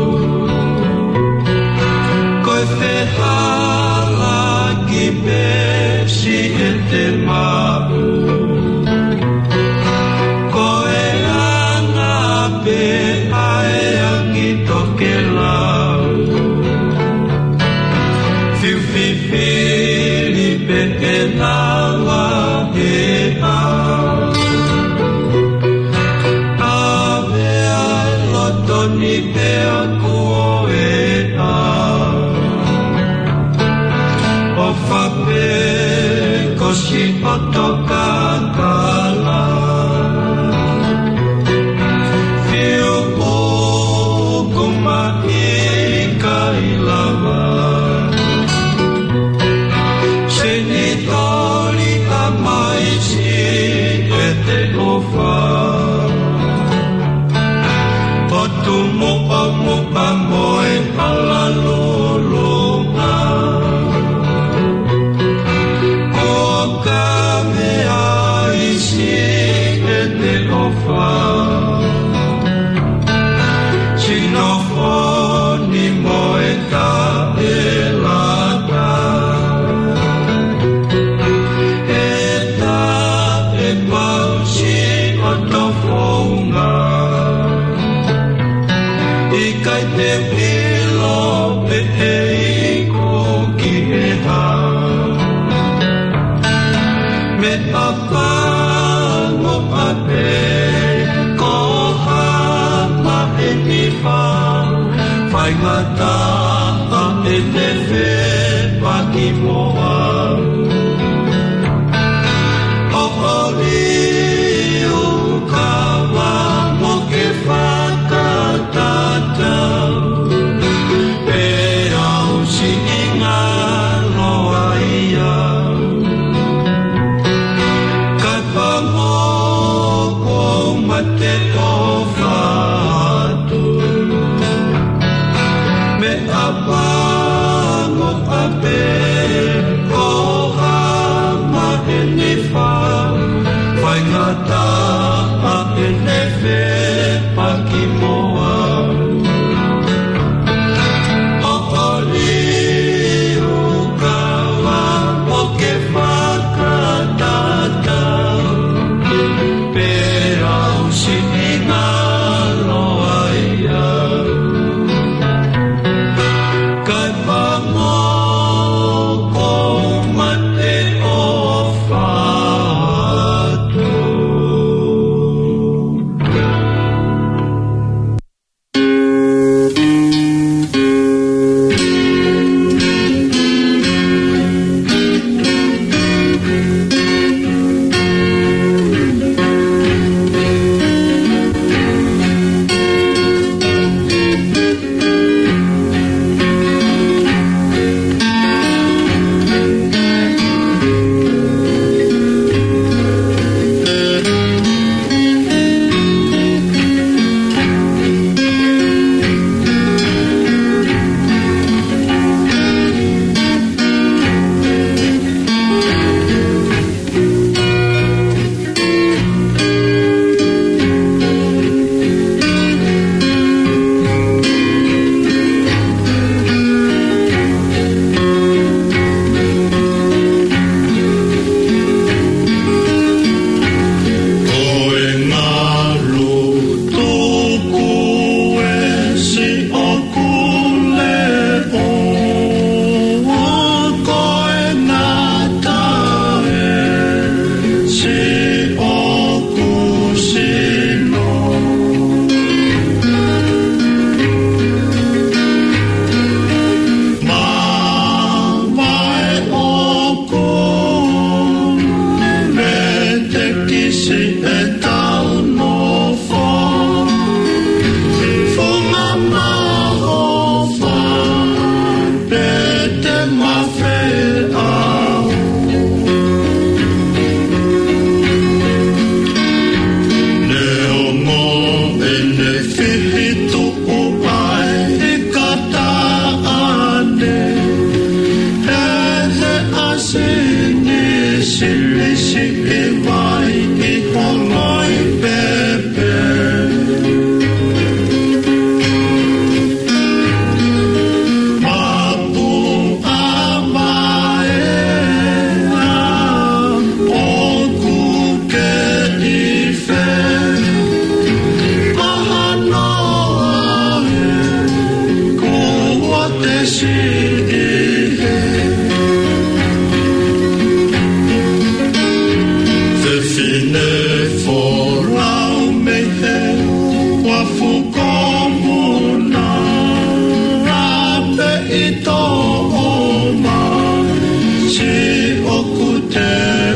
Koe whehala ki pesi e te mau Ko Koshi otokakala Fiu ukuma ika ilava Senitori amaisi ete ofa Otumu omu pamoe palalulunga Mata etefe pakimoa Opori ukawa moke fakatata Pera usinga loaia Kapamo mate ofatu Apango ape koha mahenifa Faingata apenefe pakimoa Opoli ukawa moke fakatata Pera usinga loaia ito oma si okute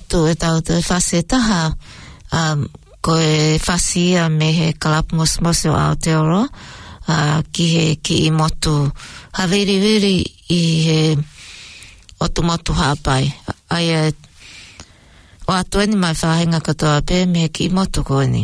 motu e tau te whase taha um, ko e whasia me he kalap mos mos o Aotearoa uh, ki he ki i motu hawiri wiri i he otu motu hapai ai e o atu eni mai whahenga katoa pe me ki i motu ko eni.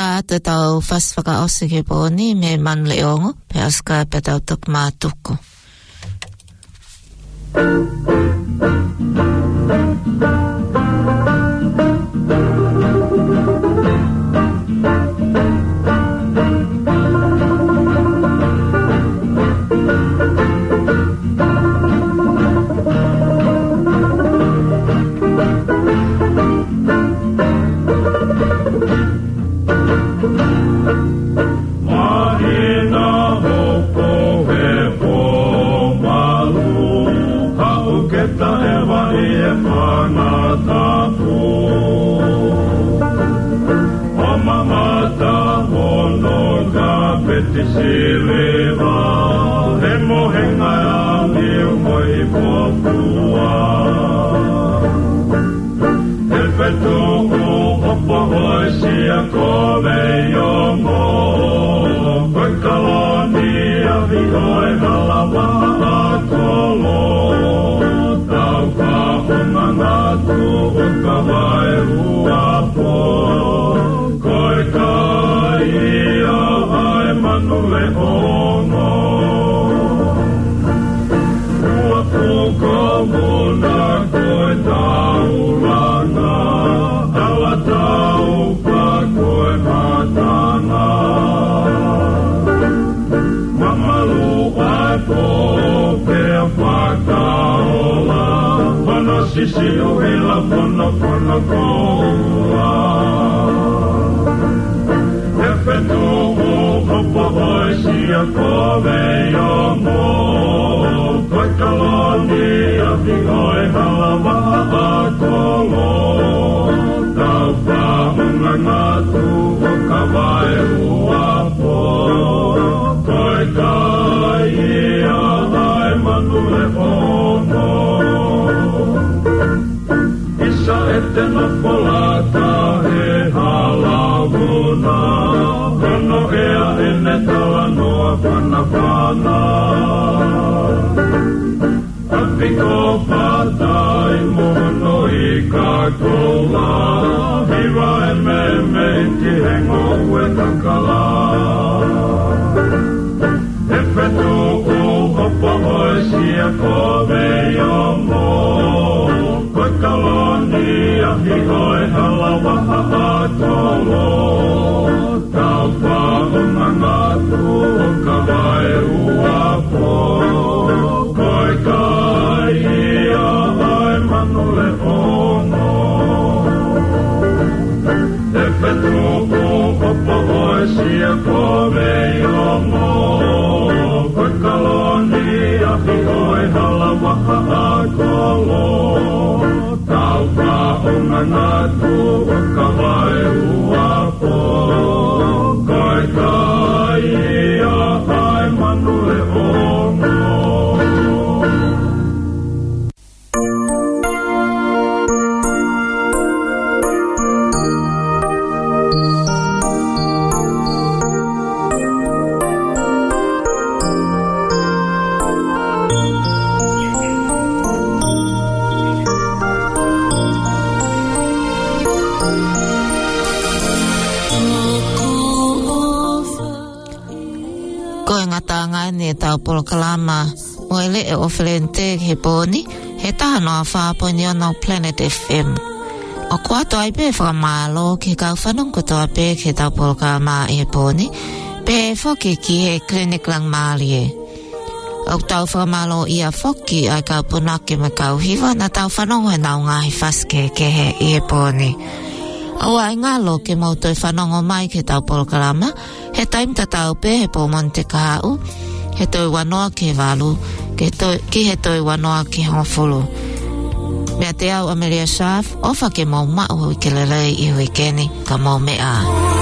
ta te tau fas whakaose ke pōni me man leongo pe aska pe tau tuk mātuko. Sileva, he mohenga a miu moi popua. He whetu o opa hoisi a kove iongo. Koe kaloni a vihoi halawa a kolo. Tau ka hunga ngatu o ka vai huapo. Koe ka ia ai manu le ono. Ua puko muna koe taulana. Awa tau pa koe matana. Mamalu ai po pea whakaola. Mana sisi o hila pono pono koula. E whetu o hopa hoisi a kove iongo. Koe kaloni a vihoi halawa a kolo. Tau whahunga ngatu o ka vai huapo. Koe kai ia ai manu le ono. Isa e te nopolata he halawuna. Kono ea ene tawa noa pana pana. Apiko patai mono i ka kola. Hiwa e me me ki hengo ue kakala. E whetu o hopa hoisi a kove iongo. Koe kaloni a hihoi halawa a kolo. Tau whahunga ngatu o ka vai huapo. Koe kai ia ai manu le ono. E whetu o hopa hoisi a kove iongo. Koe kaloni a hihoi halawa a kolo. Tau whahunga ngatu o ka vai huapo. Koe kai ia ai manu le ono. E tau polo kalama mo ele e ofrente he poni he tahano a whaponi o Planet F M. O kua toa pe whakamalo ke kau whanong ko toa pe ke tau polo kalama he poni pe whoki ki he klinik lang maalie. O tau whakamalo ia whoki ai kau punake me kau hiwa na tau whanong he nau ngahi whaske ke he he poni. O ai ngalo ke mautoi whanongo mai ke tau polo kalama he taim ta tau pe he po Monte Kahau. He toi wanoa ke walu, ke toi, ki he toi wanoa ke hongfulu. Mea te au Amelia Schaaf, ofa ke mau mao i ke lelei i hui keni, ka mau mea.